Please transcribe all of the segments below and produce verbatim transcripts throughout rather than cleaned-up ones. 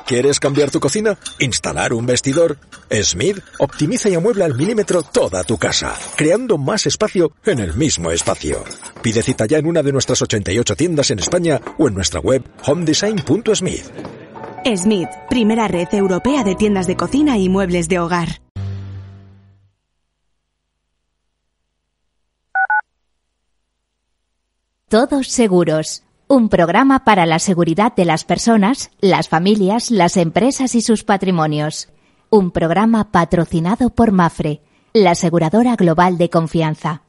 ¿Quieres cambiar tu cocina? ¿Instalar un vestidor? Smith optimiza y amuebla al milímetro toda tu casa, creando más espacio en el mismo espacio. Pide cita ya en una de nuestras ochenta y ocho tiendas en España o en nuestra web home design punto smith. Smith, primera red europea de tiendas de cocina y muebles de hogar. Todos Seguros, un programa para la seguridad de las personas, las familias, las empresas y sus patrimonios. Un programa patrocinado por Mapfre, la aseguradora global de confianza.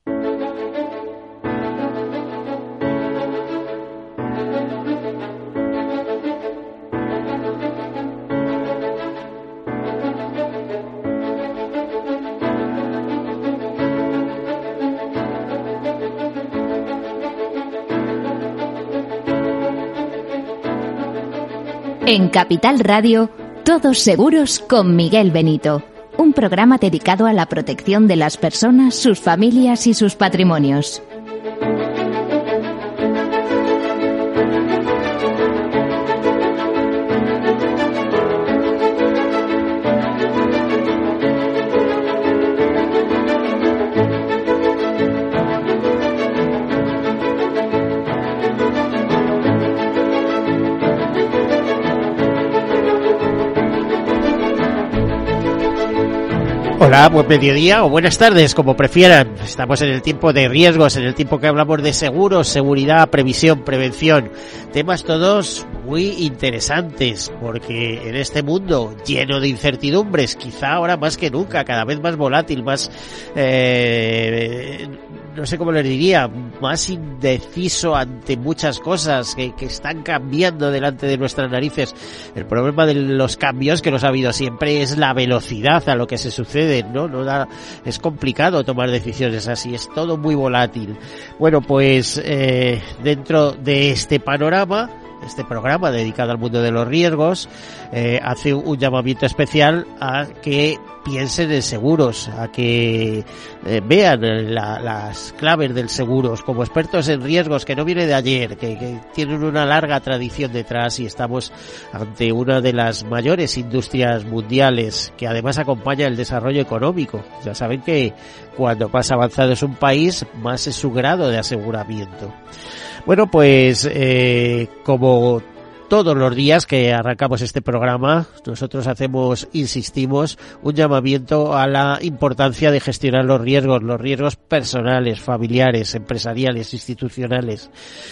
En Capital Radio, Todos Seguros con Miguel Benito, un programa dedicado a la protección de las personas, sus familias y sus patrimonios. Hola, buen mediodía o buenas tardes, como prefieran. Estamos en el tiempo de riesgos, en el tiempo que hablamos de seguros, seguridad, previsión, prevención. Temas todos muy interesantes, porque en este mundo lleno de incertidumbres, quizá ahora más que nunca, cada vez más volátil, más, eh, no sé cómo les diría, más indeciso ante muchas cosas que, que están cambiando delante de nuestras narices. El problema de los cambios que nos ha habido siempre es la velocidad a lo que se sucede, ¿no? No da, es complicado tomar decisiones así, es todo muy volátil. Bueno, pues eh, dentro de este panorama, este programa dedicado al mundo de los riesgos eh, hace un llamamiento especial a que piensen en seguros, a que eh, vean la, las claves del seguros como expertos en riesgos, que no viene de ayer, que, que tienen una larga tradición detrás, y estamos ante una de las mayores industrias mundiales que además acompaña el desarrollo económico. Ya saben que cuando más avanzado es un país, más es su grado de aseguramiento. Bueno, pues eh, como todos los días que arrancamos este programa, nosotros hacemos, insistimos, un llamamiento a la importancia de gestionar los riesgos, los riesgos personales, familiares, empresariales, institucionales.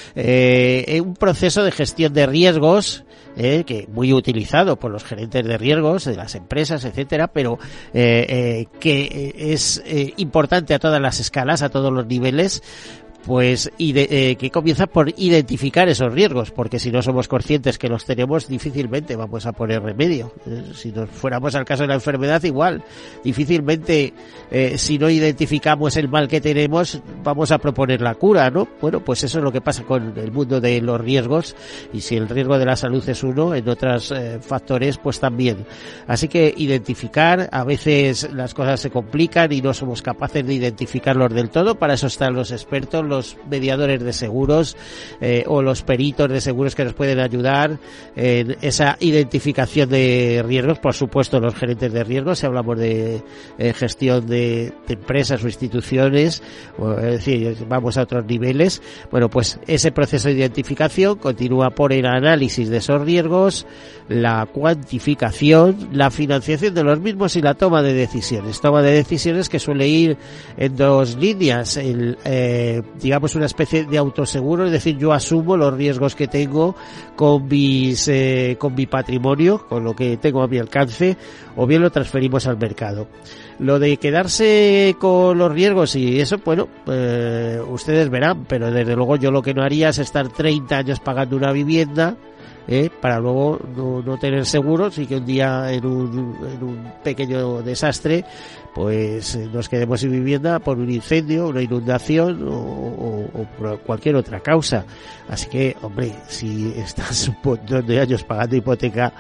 Eh, un proceso de gestión de riesgos eh, que muy utilizado por los gerentes de riesgos de las empresas, etcétera, pero eh, eh, que es eh, importante a todas las escalas, a todos los niveles. Pues y de, eh, que comienza por identificar esos riesgos, porque si no somos conscientes que los tenemos, difícilmente vamos a poner remedio. Eh, si nos fuéramos al caso de la enfermedad, igual, difícilmente eh, si no identificamos el mal que tenemos, vamos a proponer la cura, ¿no? Bueno, pues eso es lo que pasa con el mundo de los riesgos, y si el riesgo de la salud es uno, en otros eh, factores, pues también. Así que identificar, a veces las cosas se complican y no somos capaces de identificarlos del todo, para eso están los expertos, los mediadores de seguros eh, o los peritos de seguros que nos pueden ayudar en esa identificación de riesgos. Por supuesto, los gerentes de riesgos, si hablamos de eh, gestión de, de empresas o instituciones, o, es decir, vamos a otros niveles. Bueno, pues ese proceso de identificación continúa por el análisis de esos riesgos, la cuantificación, la financiación de los mismos y la toma de decisiones. Toma de decisiones que suele ir en dos líneas, el eh, digamos una especie de autoseguro, es decir, yo asumo los riesgos que tengo con mis eh, con mi patrimonio, con lo que tengo a mi alcance, o bien lo transferimos al mercado. Lo de quedarse con los riesgos y eso, bueno, eh, ustedes verán, pero desde luego yo lo que no haría es estar treinta años pagando una vivienda Eh, para luego no, no tener seguros y que un día en un, en un pequeño desastre pues eh, nos quedemos sin vivienda por un incendio, una inundación o, o, o por cualquier otra causa. Así que, hombre, si estás un montón de años pagando hipoteca,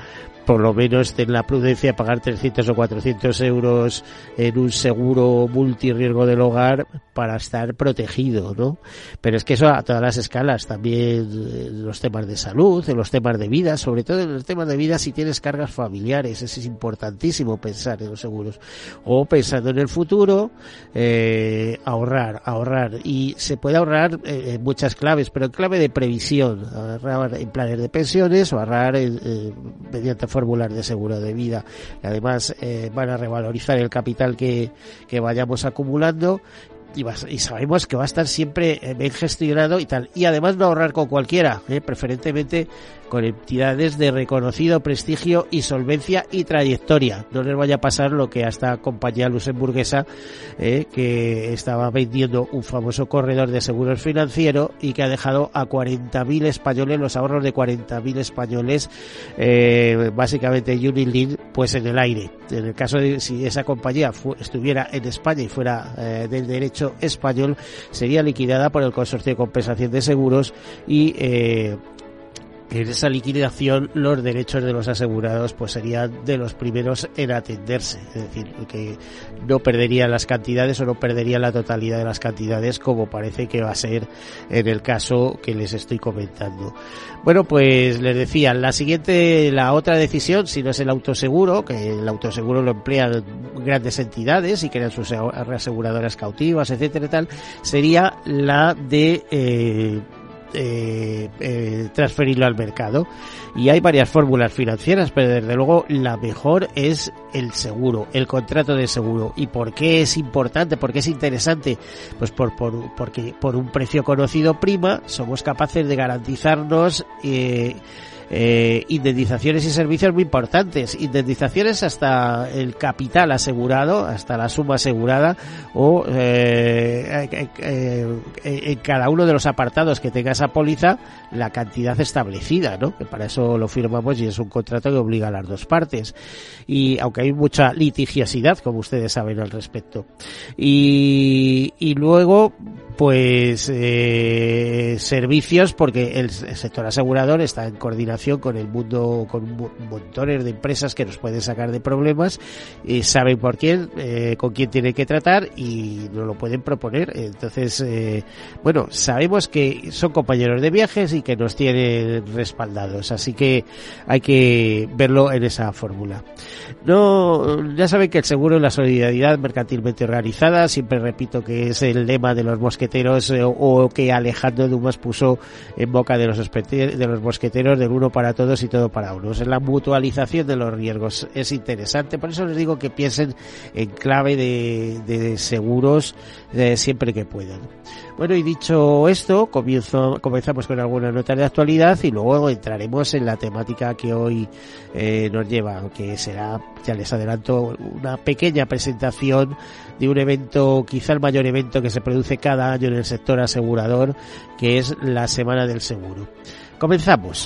por lo menos ten la prudencia de pagar trescientos o cuatrocientos euros en un seguro multirriesgo del hogar para estar protegido, ¿no? Pero es que eso a todas las escalas, también en los temas de salud, en los temas de vida, sobre todo en los temas de vida si tienes cargas familiares, eso es importantísimo pensar en los seguros. O pensando en el futuro, eh, ahorrar, ahorrar. Y se puede ahorrar eh, en muchas claves, pero en clave de previsión, ahorrar en planes de pensiones o ahorrar en, eh, mediante fórmulas de seguro de vida. Y además eh, van a revalorizar el capital que, que vayamos acumulando. Y, va, y sabemos que va a estar siempre bien gestionado y tal. Y además no ahorrar con cualquiera, ¿eh? preferentemente con entidades de reconocido prestigio y solvencia y trayectoria. No les vaya a pasar lo que a esta compañía luxemburguesa, eh, que estaba vendiendo un famoso corredor de seguros financiero y que ha dejado a cuarenta mil españoles, los ahorros de cuarenta mil españoles, eh, básicamente Unilink, pues en el aire. En el caso de si esa compañía fu- estuviera en España y fuera eh, del derecho español, sería liquidada por el Consorcio de Compensación de Seguros y eh, en esa liquidación los derechos de los asegurados pues serían de los primeros en atenderse, es decir, que no perderían las cantidades o no perderían la totalidad de las cantidades, como parece que va a ser en el caso que les estoy comentando. Bueno, pues les decía, la siguiente, la otra decisión, si no es el autoseguro, que el autoseguro lo emplean grandes entidades y crean sus aseguradoras cautivas, etcétera y tal, sería la de eh, Eh, eh, transferirlo al mercado. Y hay varias fórmulas financieras, pero desde luego la mejor es el seguro, el contrato de seguro. ¿Y por qué es importante? ¿Por qué es interesante? Pues por, por porque por un precio conocido prima somos capaces de garantizarnos eh, Eh, indemnizaciones y servicios muy importantes, indemnizaciones hasta el capital asegurado, hasta la suma asegurada, o eh, eh, eh, en cada uno de los apartados que tenga esa póliza la cantidad establecida, ¿no? Que para eso lo firmamos y es un contrato que obliga a las dos partes. Y aunque hay mucha litigiosidad, como ustedes saben al respecto. Y, y luego pues eh, servicios, porque el, el sector asegurador está en coordinación con el mundo, con montones de empresas que nos pueden sacar de problemas, y saben por quién, eh, con quién tienen que tratar y nos lo pueden proponer. Entonces, eh, bueno, sabemos que son compañeros de viajes y que nos tienen respaldados, así que hay que verlo en esa fórmula. No, ya saben que el seguro es la solidaridad mercantilmente organizada, siempre repito que es el lema de los mosqueteros, eh, o que Alejandro Dumas puso en boca de los, de los mosqueteros, del uno para todos y todo para unos. La mutualización de los riesgos es interesante, por eso les digo que piensen en clave de, de seguros eh, siempre que puedan. Bueno, y dicho esto, comienzo, comenzamos con alguna nota de actualidad y luego entraremos en la temática que hoy eh, nos lleva, que será, ya les adelanto, una pequeña presentación de un evento, quizá el mayor evento que se produce cada año en el sector asegurador, que es la Semana del Seguro. Comenzamos.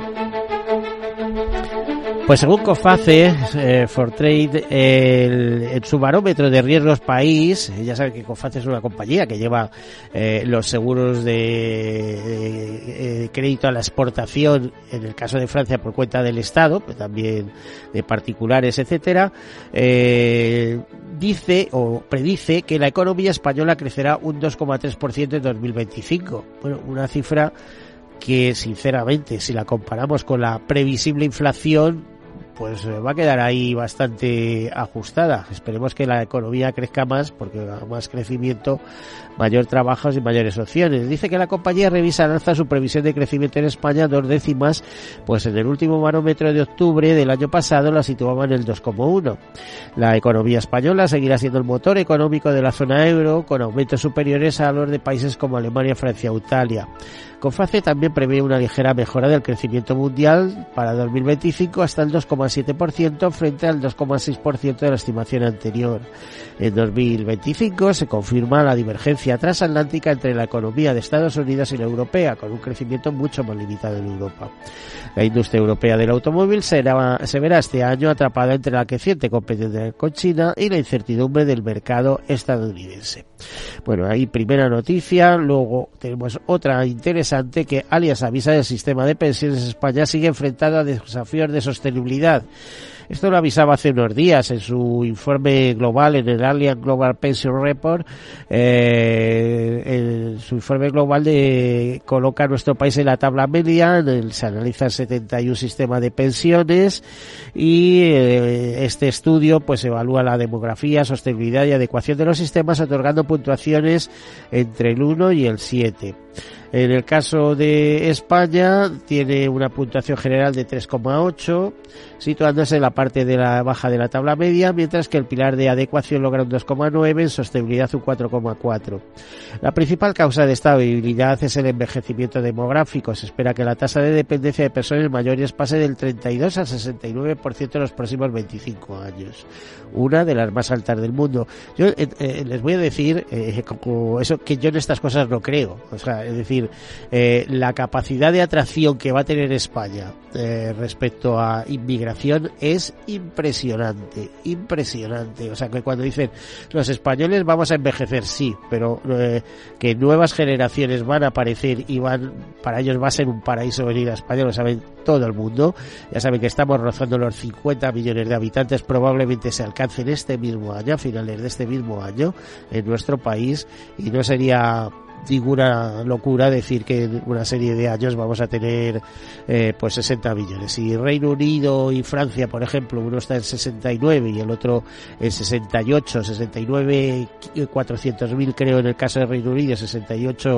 Pues según COFACE, eh, Fortrade, el, en su barómetro de riesgos país, ya saben que COFACE es una compañía que lleva eh, los seguros de, de, de crédito a la exportación, en el caso de Francia por cuenta del Estado, pero también de particulares, etcétera, eh, dice o predice que la economía española crecerá un dos coma tres por ciento en dos mil veinticinco. Bueno, una cifra que sinceramente, si la comparamos con la previsible inflación, pues va a quedar ahí bastante ajustada. Esperemos que la economía crezca más, porque más crecimiento, mayor trabajo y mayores opciones. Dice que la compañía revisa al alza su previsión de crecimiento en España dos décimas, pues en el último barómetro de octubre del año pasado la situaba en el dos coma uno. La economía española seguirá siendo el motor económico de la zona euro, con aumentos superiores a los de países como Alemania, Francia o Italia. COFACE también prevé una ligera mejora del crecimiento mundial para dos mil veinticinco hasta el dos coma siete por ciento frente al dos coma seis por ciento de la estimación anterior. En dos mil veinticinco se confirma la divergencia transatlántica entre la economía de Estados Unidos y la europea, con un crecimiento mucho más limitado en Europa. La industria europea del automóvil será, se verá este año atrapada entre la creciente competencia con China y la incertidumbre del mercado estadounidense. Bueno, ahí primera noticia. Luego tenemos otra interesante, que Allianz avisa del sistema de pensiones en España sigue enfrentado a desafíos de sostenibilidad. seguridad. Esto lo avisaba hace unos días en su informe global, en el Allianz Global Pension Report. Eh, en su informe global de, coloca a nuestro país en la tabla media, en el, se analizan setenta y uno sistemas de pensiones y eh, este estudio pues evalúa la demografía, sostenibilidad y adecuación de los sistemas, otorgando puntuaciones entre el uno y el siete. En el caso de España tiene una puntuación general de tres coma ocho, situándose en la parte de la baja de la tabla media, mientras que el pilar de adecuación logra un dos coma nueve, en sostenibilidad un cuatro coma cuatro. La principal causa de esta debilidad es el envejecimiento demográfico. Se espera que la tasa de dependencia de personas mayores pase del treinta y dos al sesenta y nueve por ciento en los próximos veinticinco años, una de las más altas del mundo. Yo eh, eh, les voy a decir eh, como eso, que yo en estas cosas no creo, o sea, es decir, Eh, la capacidad de atracción que va a tener España eh, respecto a inmigración es impresionante, impresionante. O sea, que cuando dicen los españoles vamos a envejecer, sí, pero eh, que nuevas generaciones van a aparecer y van, para ellos va a ser un paraíso venir a España, lo saben todo el mundo. Ya saben que estamos rozando los cincuenta millones de habitantes, probablemente se alcancen este mismo año, a finales de este mismo año, en nuestro país, y no sería ninguna locura decir que en una serie de años vamos a tener eh, pues sesenta millones. Y Reino Unido y Francia, por ejemplo, uno está en sesenta y nueve y el otro en sesenta y ocho, sesenta y nueve cuatrocientos mil creo en el caso de Reino Unido, sesenta y ocho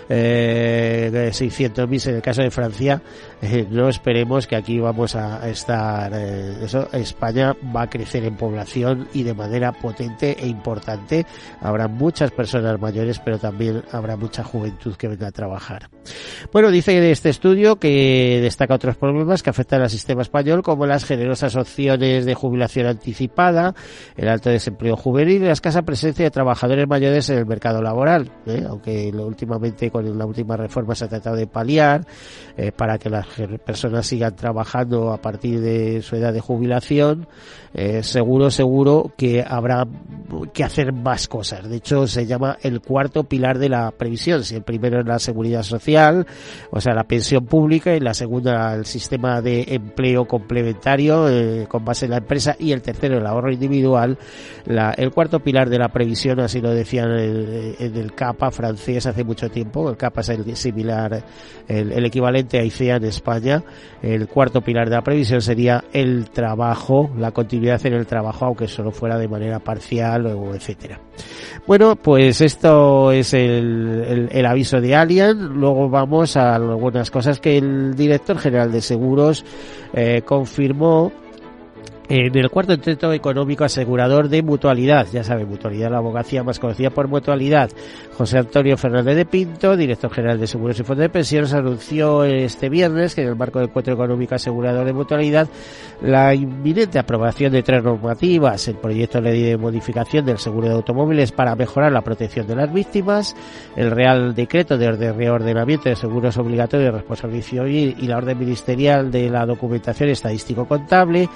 eh, seiscientos mil en el caso de Francia. Eh, no esperemos que aquí vamos a estar eh, eso. España va a crecer en población y de manera potente e importante. Habrá muchas personas mayores, pero también habrá mucha juventud que venga a trabajar. Bueno, dice de este estudio que destaca otros problemas que afectan al sistema español, como las generosas opciones de jubilación anticipada, el alto desempleo juvenil y la escasa presencia de trabajadores mayores en el mercado laboral, ¿eh? Aunque lo, últimamente con la última reforma se ha tratado de paliar eh, para que las personas sigan trabajando a partir de su edad de jubilación. Eh, seguro, seguro que habrá que hacer más cosas. De hecho, se llama el cuarto pilar de la previsión. Si el primero es la seguridad social, o sea, la pensión pública, y la segunda el sistema de empleo complementario eh, con base en la empresa, y el tercero el ahorro individual. La, el cuarto pilar de la previsión, así lo decían en el, en el CAPA francés hace mucho tiempo. El CAPA es el similar, el, el equivalente a I C E A en España. El cuarto pilar de la previsión sería el trabajo, la continuidad en el trabajo, aunque solo fuera de manera parcial o etcétera. Bueno, pues esto es el, el, el aviso de Allianz. Luego vamos a algunas cosas que el director general de seguros eh, confirmó en el cuarto intento económico asegurador de Mutualidad. Ya saben, Mutualidad, la abogacía más conocida por Mutualidad. José Antonio Fernández de Pinto, director general de Seguros y Fondos de Pensiones, anunció este viernes que en el marco del encuentro económico asegurador de Mutualidad la inminente aprobación de tres normativas: el proyecto de ley de modificación del seguro de automóviles para mejorar la protección de las víctimas, el Real Decreto de reordenamiento de seguros obligatorios de responsabilidad civil y la orden ministerial de la documentación estadístico-contable.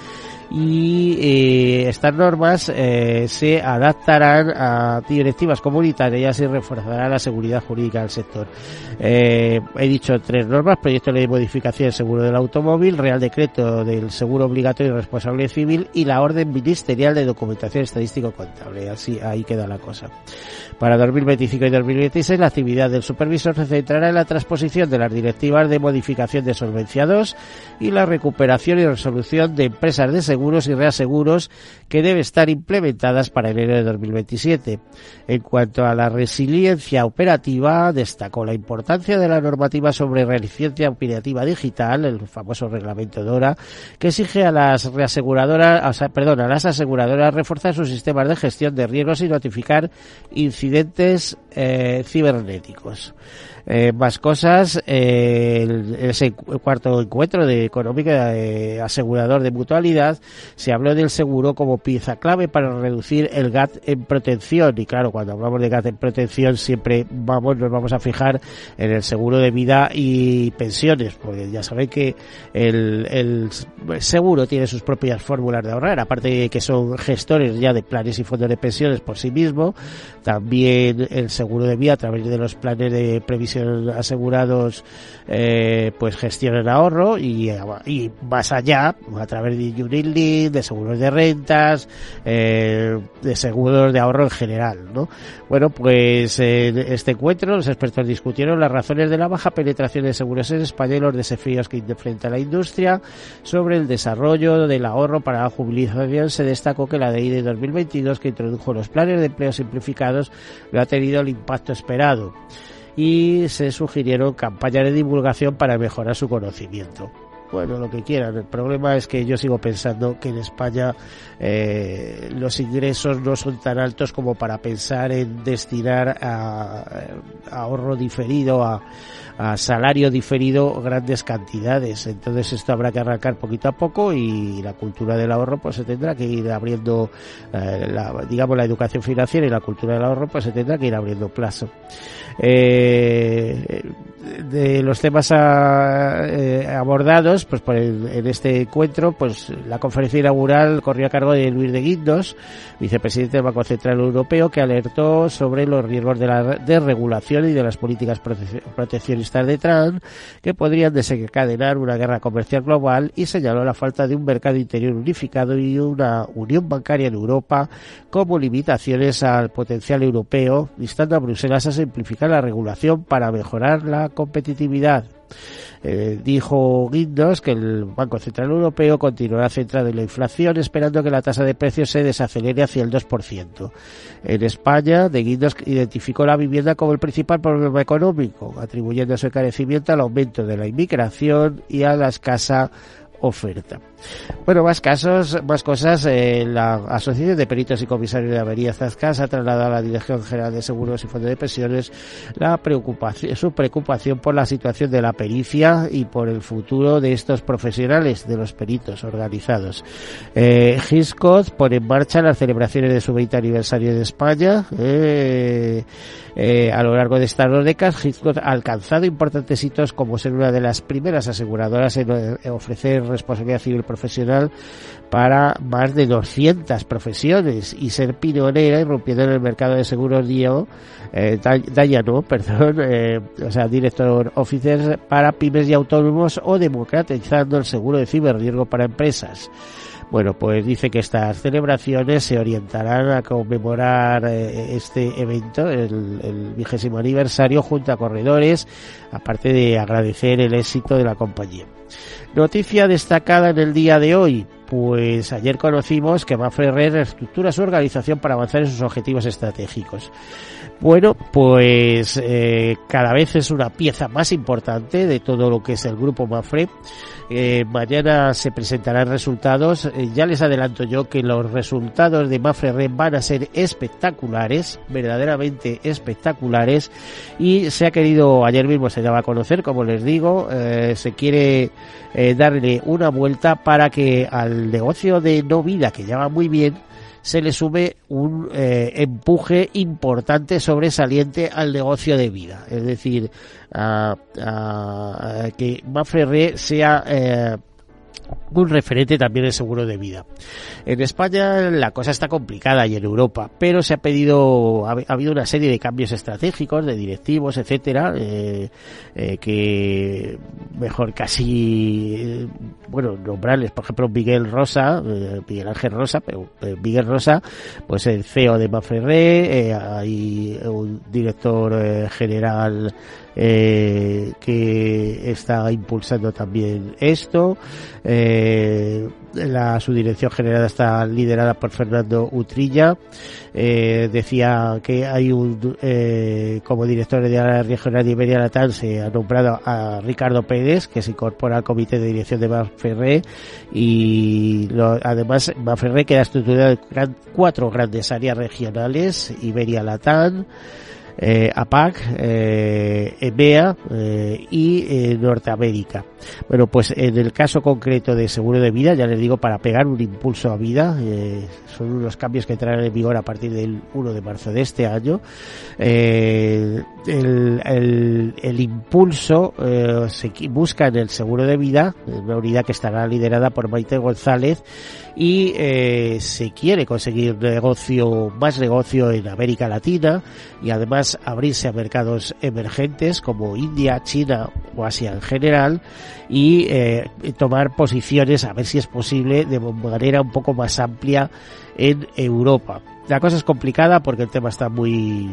Y eh, estas normas eh, se adaptarán a directivas comunitarias y reforzarán la seguridad jurídica del sector. Eh, he dicho tres normas: proyecto de ley de modificación del seguro del automóvil, Real Decreto del seguro obligatorio de responsabilidad civil y la orden ministerial de documentación estadístico-contable. Así, ahí queda la cosa. Para dos mil veinticinco y dos mil veintiséis, la actividad del supervisor se centrará en la transposición de las directivas de modificación de Solvencia dos y la recuperación y resolución de empresas de seguros y reaseguros que deben estar implementadas para enero de dos mil veintisiete. En cuanto a la resiliencia operativa, destacó la importancia de la normativa sobre resiliencia operativa digital, el famoso reglamento DORA, que exige a las reaseguradoras, o sea, perdón, a las aseguradoras reforzar sus sistemas de gestión de riesgos y notificar incidentes eh, cibernéticos. Eh, más cosas, eh, el, ese cuarto encuentro de económica eh, asegurador de Mutualidad, se habló del seguro como pieza clave para reducir el gap en protección. Y claro, cuando hablamos de gap en protección siempre vamos, nos vamos a fijar en el seguro de vida y pensiones, porque ya saben que el, el seguro tiene sus propias fórmulas de ahorrar, aparte de que son gestores ya de planes y fondos de pensiones por sí mismo. También el seguro de vida, a través de los planes de previsión pensión asegurados eh, pues gestionen ahorro y, y más allá, a través de Unit Link, de seguros de rentas, eh, de seguros de ahorro en general, ¿no? Bueno, pues en este encuentro los expertos discutieron las razones de la baja penetración de seguros en España y los desafíos que enfrenta la industria. Sobre el desarrollo del ahorro para la jubilación se destacó que la ley de dos mil veintidós, que introdujo los planes de empleo simplificados, no ha tenido el impacto esperado, y se sugirieron campañas de divulgación para mejorar su conocimiento. Bueno, lo que quieran. El problema es que yo sigo pensando que en España eh, los ingresos no son tan altos como para pensar en destinar a, a ahorro diferido, a, a salario diferido, grandes cantidades. Entonces esto habrá que arrancar poquito a poco, y la cultura del ahorro pues se tendrá que ir abriendo, eh, la, digamos la educación financiera y la cultura del ahorro pues se tendrá que ir abriendo plazo. Eh, de los temas a, eh, abordados pues por el, en este encuentro, pues la conferencia inaugural corrió a cargo de Luis de Guindos, vicepresidente del Banco Central Europeo, que alertó sobre los riesgos de la desregulación y de las políticas prote- proteccionistas de Trump, que podrían desencadenar una guerra comercial global, y señaló la falta de un mercado interior unificado y una unión bancaria en Europa como limitaciones al potencial europeo, instando a Bruselas a simplificar la regulación para mejorar la competitividad. Eh, dijo Guindos que el Banco Central Europeo continuará centrado en la inflación, esperando que la tasa de precios se desacelere hacia el dos por ciento. En España, de Guindos identificó la vivienda como el principal problema económico, atribuyendo su encarecimiento al aumento de la inmigración y a la escasa oferta. Bueno, más casos, más cosas. Eh, la Asociación de Peritos y Comisarios de Averías Zascas ha trasladado a la Dirección General de Seguros y Fondos de Pensiones la preocupación, su preocupación por la situación de la pericia y por el futuro de estos profesionales, de los peritos organizados. Eh, Hiscox pone en marcha las celebraciones de su veinte aniversario de España. Eh, eh, a lo largo de estas dos décadas, Hiscox ha alcanzado importantes hitos, como ser una de las primeras aseguradoras en, en ofrecer responsabilidad civil profesional para más de doscientas profesiones, y ser pionera irrumpiendo en el mercado de seguros Dio, eh, Dayano, perdón, eh, o sea, Director Officer para pymes y autónomos, o democratizando el seguro de ciberriesgo para empresas. Bueno, pues dice que estas celebraciones se orientarán a conmemorar eh, este evento, el, el vigésimo aniversario, junto a corredores, aparte de agradecer el éxito de la compañía. Noticia destacada en el día de hoy. Pues ayer conocimos que Mapfre reestructura su organización para avanzar en sus objetivos estratégicos. Bueno, pues eh, cada vez es una pieza más importante de todo lo que es el grupo Mapfre. Eh, mañana se presentarán resultados. Eh, ya les adelanto yo que los resultados de Mapfre van a ser espectaculares, verdaderamente espectaculares, y se ha querido, ayer mismo se daba a conocer, como les digo, eh, se quiere eh, darle una vuelta para que al negocio de no vida, que ya va muy bien, se le sube un eh, empuje importante, sobresaliente al negocio de vida. Es decir, a, a, a que Mapfre sea eh, un referente también en seguro de vida. En España la cosa está complicada, y en Europa, pero se ha pedido, ha, ha habido una serie de cambios estratégicos, de directivos, etcétera, eh, eh, que mejor casi, eh, bueno, nombrarles, por ejemplo, Miguel Rosa, eh, Miguel Ángel Rosa, pero eh, Miguel Rosa, pues el C E O de Mapfre, eh, hay un director eh, general eh, que está impulsando también esto. Eh, la su dirección general está liderada por Fernando Utrilla. Eh, decía que hay un eh, como director de la regional de Iberia Latam se ha nombrado a Ricardo Pérez, que se incorpora al comité de dirección de Mapfre, y lo, además Mapfre queda estructurado en gran, cuatro grandes áreas regionales: Iberia Latam, Eh, A PAC, eh, E M E A eh, y eh, Norteamérica. Bueno, pues en el caso concreto de seguro de vida, ya les digo, para pegar un impulso a vida, eh, son unos cambios que entrarán en vigor a partir del uno de marzo de este año. Eh, el, el, el impulso eh, se busca en el seguro de vida, una unidad que estará liderada por Maite González, y eh, se quiere conseguir negocio, más negocio en América Latina, y además más abrirse a mercados emergentes como India, China o Asia en general y eh, tomar posiciones, a ver si es posible, de manera un poco más amplia en Europa. La cosa es complicada porque el tema está muy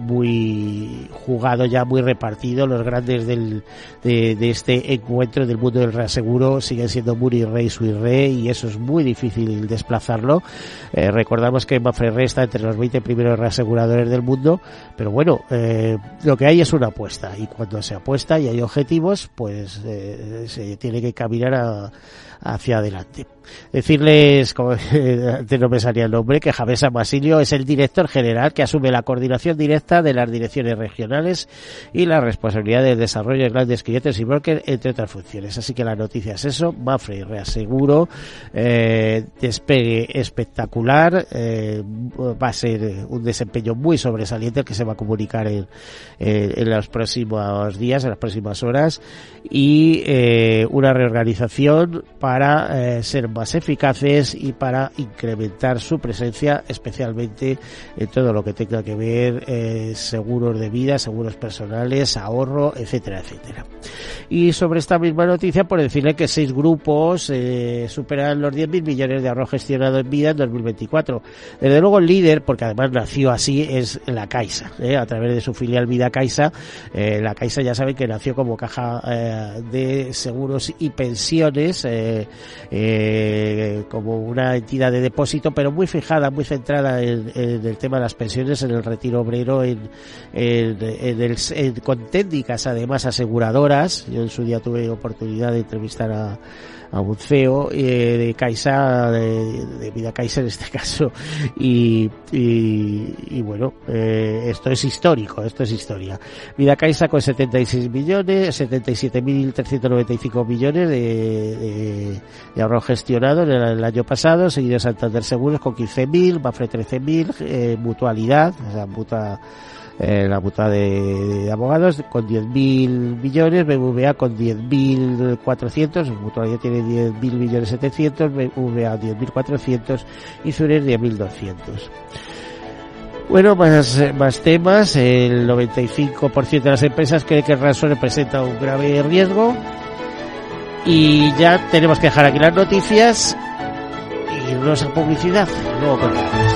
muy jugado ya, muy repartido. Los grandes del, de, de este encuentro del mundo del reaseguro siguen siendo Muri Re y Swiss Re, y eso es muy difícil desplazarlo. Eh, recordamos que Mapfre Re está entre los veinte primeros reaseguradores del mundo, pero bueno, eh, lo que hay es una apuesta, y cuando se apuesta y hay objetivos, pues eh, se tiene que caminar a, hacia adelante. Decirles, como antes no me salía el nombre, que Javier Masilio es el director general que asume la coordinación directa de las direcciones regionales y la responsabilidad del desarrollo de grandes clientes y brokers, entre otras funciones. Así que la noticia es eso: Mapfre Reaseguro, eh, despegue espectacular, eh, va a ser un desempeño muy sobresaliente el que se va a comunicar en, en, en los próximos días, en las próximas horas, y eh, una reorganización para eh, ser más eficaces y para incrementar su presencia, especialmente en todo lo que tenga que ver eh, seguros de vida, seguros personales, ahorro, etcétera, etcétera. Y sobre esta misma noticia, por decirle que seis grupos eh, superan los diez mil millones de ahorro gestionado en vida en dos mil veinticuatro. Desde luego el líder, porque además nació así, es la Caixa, eh, a través de su filial Vida Caixa. Eh, la Caixa, ya saben que nació como caja eh, de seguros y pensiones, eh, eh, como una entidad de depósito, pero muy fijada, muy centrada en, en el tema de las pensiones, en el retiro obrero, en, en, en el en, con técnicas además aseguradoras. Yo en su día tuve oportunidad de entrevistar a a un C E O eh, de Caixa, de, de Vida Caixa en este caso, y, y, y bueno, eh, esto es histórico, esto es historia. Vida Caixa con setenta y seis millones, setenta y siete mil trescientos noventa y cinco millones de, de, de ahorro gestionado en el, el año pasado, seguido Santander Seguros con quince mil, Mapfre trece mil, eh, Mutualidad, o sea, mutua, Eh, la mutua de, de abogados con diez mil millones, B B V A con diez mil cuatrocientos, Mutualidad tiene diez mil millones setecientos, B B V A diez mil cuatrocientos y Zurich diez mil doscientos. Bueno, más, más temas. El noventa y cinco por ciento de las empresas cree que el ransomware representa un grave riesgo, y ya tenemos que dejar aquí las noticias y irnos a publicidad. Luego continuamos.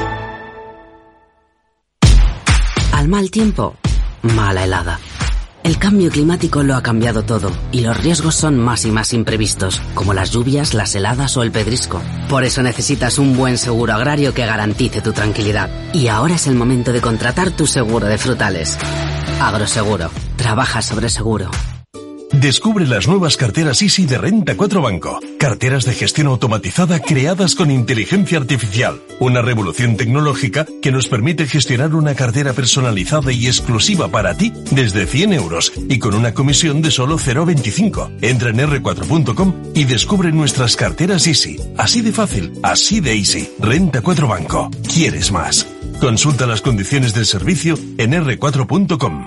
Al mal tiempo, mala helada. El cambio climático lo ha cambiado todo y los riesgos son más y más imprevistos, como las lluvias, las heladas o el pedrisco. Por eso necesitas un buen seguro agrario que garantice tu tranquilidad. Y ahora es el momento de contratar tu seguro de frutales. Agroseguro. Trabaja sobre seguro. Descubre las nuevas carteras Easy de Renta cuatro Banco. Carteras de gestión automatizada creadas con inteligencia artificial. Una revolución tecnológica que nos permite gestionar una cartera personalizada y exclusiva para ti desde cien euros y con una comisión de solo cero coma veinticinco. Entra en erre cuatro punto com y descubre nuestras carteras Easy. Así de fácil, así de easy. Renta cuatro Banco. ¿Quieres más? Consulta las condiciones del servicio en erre cuatro punto com.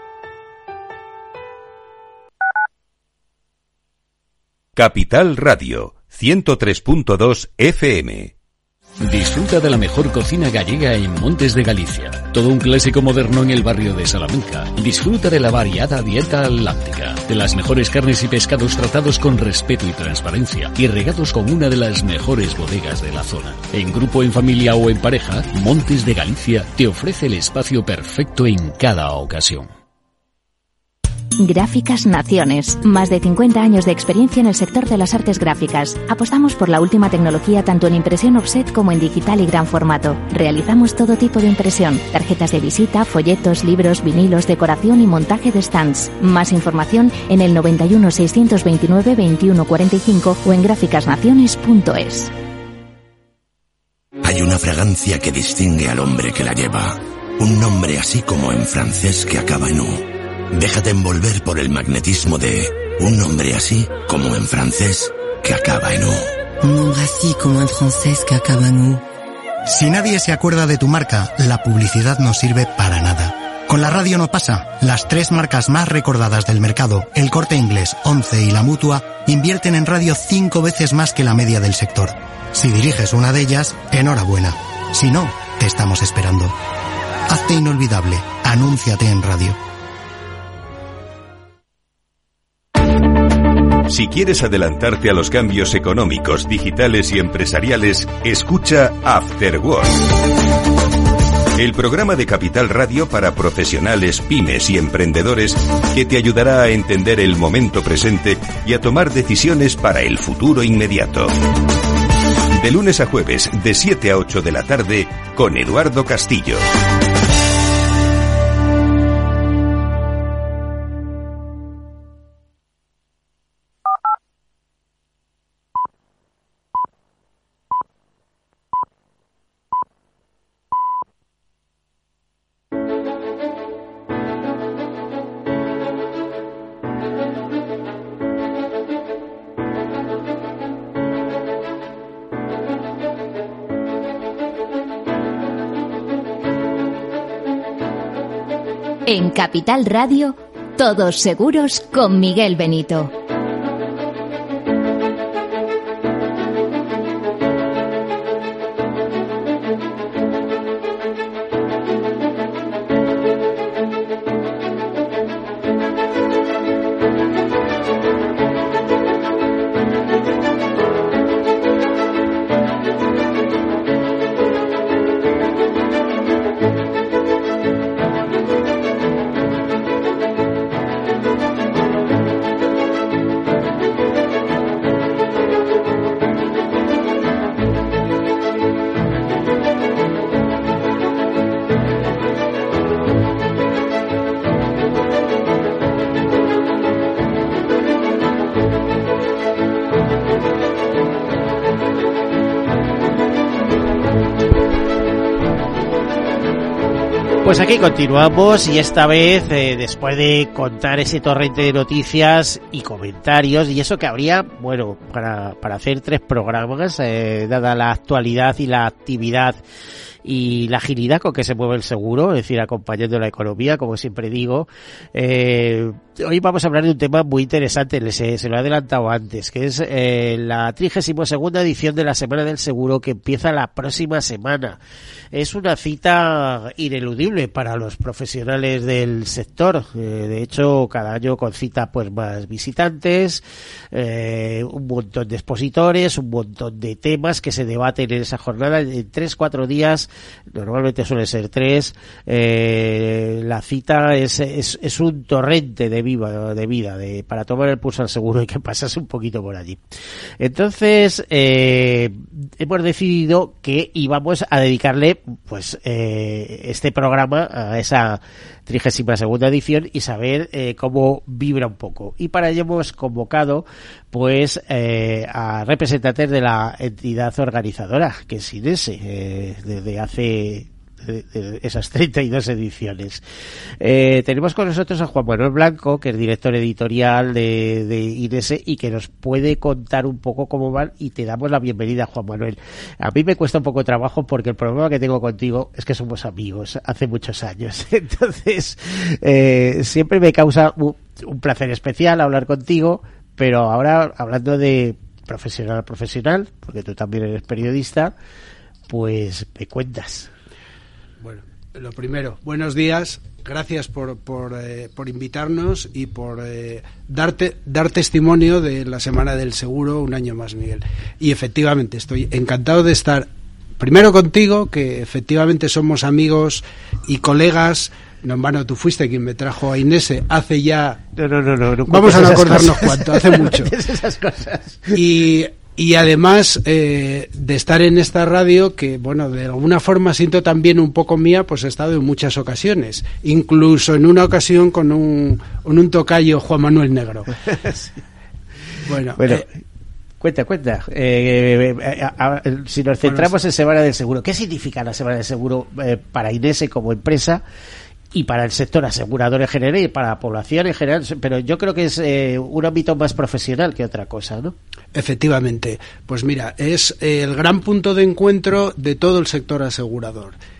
Capital Radio, ciento tres punto dos F M. Disfruta de la mejor cocina gallega en Montes de Galicia. Todo un clásico moderno en el barrio de Salamanca. Disfruta de la variada dieta atlántica, de las mejores carnes y pescados tratados con respeto y transparencia y regados con una de las mejores bodegas de la zona. En grupo, en familia o en pareja, Montes de Galicia te ofrece el espacio perfecto en cada ocasión. Gráficas Naciones. Más de cincuenta años de experiencia en el sector de las artes gráficas. Apostamos por la última tecnología tanto en impresión offset como en digital y gran formato. Realizamos todo tipo de impresión. Tarjetas de visita, folletos, libros, vinilos, decoración y montaje de stands. Más información en el noventa y uno, seiscientos veintinueve, veintiuno cuarenta y cinco o en gráficas naciones punto es. Hay una fragancia que distingue al hombre que la lleva. Un nombre así como en francés que acaba en U. Déjate envolver por el magnetismo de un nombre así como en francés que acaba en U. Un nombre así como en francés que acaba en U. Si nadie se acuerda de tu marca, la publicidad no sirve para nada. Con la radio no pasa. Las tres marcas más recordadas del mercado, El Corte Inglés, Once y La Mutua, invierten en radio cinco veces más que la media del sector. Si diriges una de ellas, enhorabuena. Si no, te estamos esperando. Hazte inolvidable. Anúnciate en radio. Si quieres adelantarte a los cambios económicos, digitales y empresariales, escucha After Work. El programa de Capital Radio para profesionales, pymes y emprendedores que te ayudará a entender el momento presente y a tomar decisiones para el futuro inmediato. De lunes a jueves, de siete a ocho de la tarde, con Eduardo Castillo. En Capital Radio, Todos Seguros con Miguel Benito. Pues aquí continuamos y esta vez, eh, después de contar ese torrente de noticias y comentarios, y eso que habría, bueno, para, para hacer tres programas, eh, dada la actualidad y la actividad y la agilidad con que se mueve el seguro, es decir, acompañando la economía, como siempre digo. Eh, hoy vamos a hablar de un tema muy interesante, se, se lo he adelantado antes, que es eh, la trigésima segunda edición de la Semana del Seguro, que empieza la próxima semana. Es una cita ineludible para los profesionales del sector. Eh, de hecho, cada año concita pues más visitantes, eh, un montón de expositores, un montón de temas que se debaten en esa jornada en tres, cuatro días. Normalmente suele ser tres. Eh, la cita es, es, es un torrente de viva, de vida, de, para tomar el pulso al seguro y que pasase un poquito por allí. Entonces, eh, hemos decidido que íbamos a dedicarle, pues, eh, este programa a esa trigésima segunda edición y saber eh, cómo vibra un poco. Y para ello hemos convocado, pues, eh, a representantes de la entidad organizadora, que es INESE, eh, desde hace de, de esas treinta y dos ediciones. Eh, tenemos con nosotros a Juan Manuel Blanco, que es director editorial de, de INESE y que nos puede contar un poco cómo van, y te damos la bienvenida, Juan Manuel. A mí me cuesta un poco de trabajo porque el problema que tengo contigo es que somos amigos hace muchos años. Entonces, eh, siempre me causa un, un placer especial hablar contigo, pero ahora, hablando de profesional a profesional, porque tú también eres periodista, pues me cuentas. Bueno, lo primero, buenos días, gracias por por, eh, por invitarnos y por eh, darte dar testimonio de la Semana del Seguro un año más, Miguel. Y efectivamente, estoy encantado de estar primero contigo, que efectivamente somos amigos y colegas. No, en vano, tú fuiste quien me trajo a INESE hace ya... No, no, no, no, no vamos a no acordarnos cosas. Cuánto, hace mucho. Esas cosas. Y... Y además eh, de estar en esta radio, que bueno, de alguna forma siento también un poco mía, pues he estado en muchas ocasiones, incluso en una ocasión con un, con un tocayo, Juan Manuel Negro. Sí. Bueno, bueno eh, cuenta, cuenta. Eh, eh, a, a, si nos centramos bueno, en Semana del Seguro, ¿qué significa la Semana del Seguro eh, para INESE como empresa? Y para el sector asegurador en general y para la población en general, pero yo creo que es eh, un ámbito más profesional que otra cosa, ¿no? Efectivamente, pues mira, es eh, el gran punto de encuentro de todo el sector asegurador.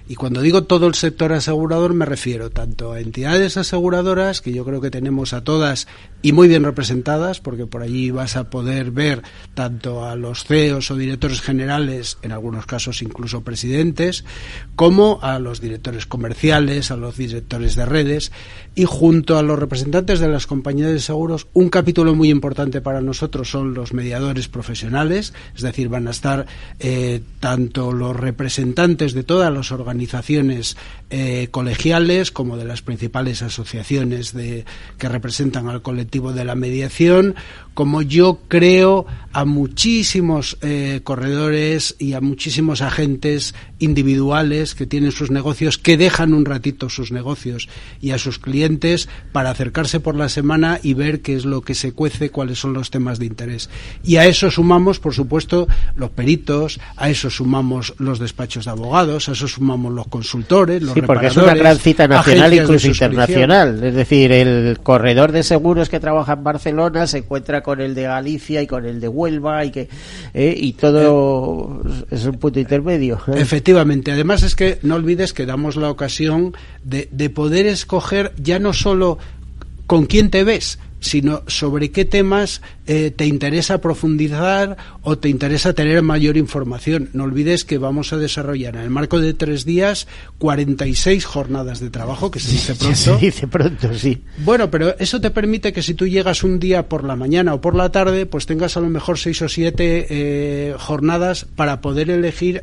Y cuando digo todo el sector asegurador me refiero tanto a entidades aseguradoras, que yo creo que tenemos a todas y muy bien representadas, porque por allí vas a poder ver tanto a los C E Os o directores generales, en algunos casos incluso presidentes, como a los directores comerciales, a los directores de redes, y junto a los representantes de las compañías de seguros, un capítulo muy importante para nosotros son los mediadores profesionales, es decir, van a estar eh, tanto los representantes de todas las organizaciones eh, colegiales como de las principales asociaciones de, que representan al colectivo de la mediación, como yo creo a muchísimos eh, corredores y a muchísimos agentes individuales que tienen sus negocios, que dejan un ratito sus negocios y a sus clientes para acercarse por la semana y ver qué es lo que se cuece, cuáles son los temas de interés. Y a eso sumamos, por supuesto, los peritos, a eso sumamos los despachos de abogados, a eso sumamos los consultores, los sí, porque reparadores, es una gran cita nacional, incluso internacional. Es decir, el corredor de seguros que trabaja en Barcelona se encuentra con el de Galicia y con el de Huelva y que eh, y todo eh, es un punto intermedio. ¿eh? Efectivamente. Además es que no olvides que damos la ocasión de, de poder escoger ya no solo con quién te ves, sino sobre qué temas eh, te interesa profundizar o te interesa tener mayor información. No olvides que vamos a desarrollar en el marco de tres días cuarenta y seis jornadas de trabajo, que se dice pronto. Se dice pronto, sí. Bueno, pero eso te permite que si tú llegas un día por la mañana o por la tarde, pues tengas a lo mejor seis o siete eh, jornadas para poder elegir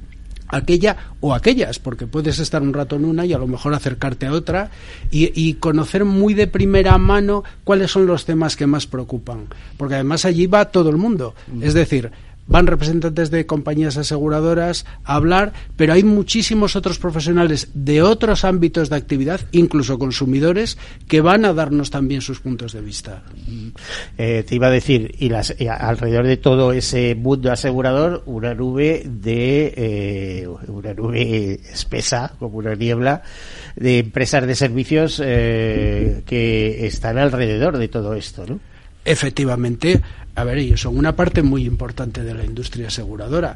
aquella o aquellas, porque puedes estar un rato en una y a lo mejor acercarte a otra y, y conocer muy de primera mano cuáles son los temas que más preocupan, porque además allí va todo el mundo, es decir, van representantes de compañías aseguradoras a hablar, pero hay muchísimos otros profesionales de otros ámbitos de actividad, incluso consumidores, que van a darnos también sus puntos de vista. Eh, te iba a decir, y, las, y alrededor de todo ese mundo asegurador, una nube de eh, una nube espesa, como una niebla, de empresas de servicios eh, que están alrededor de todo esto, ¿no? Efectivamente, a ver, ellos son una parte muy importante de la industria aseguradora.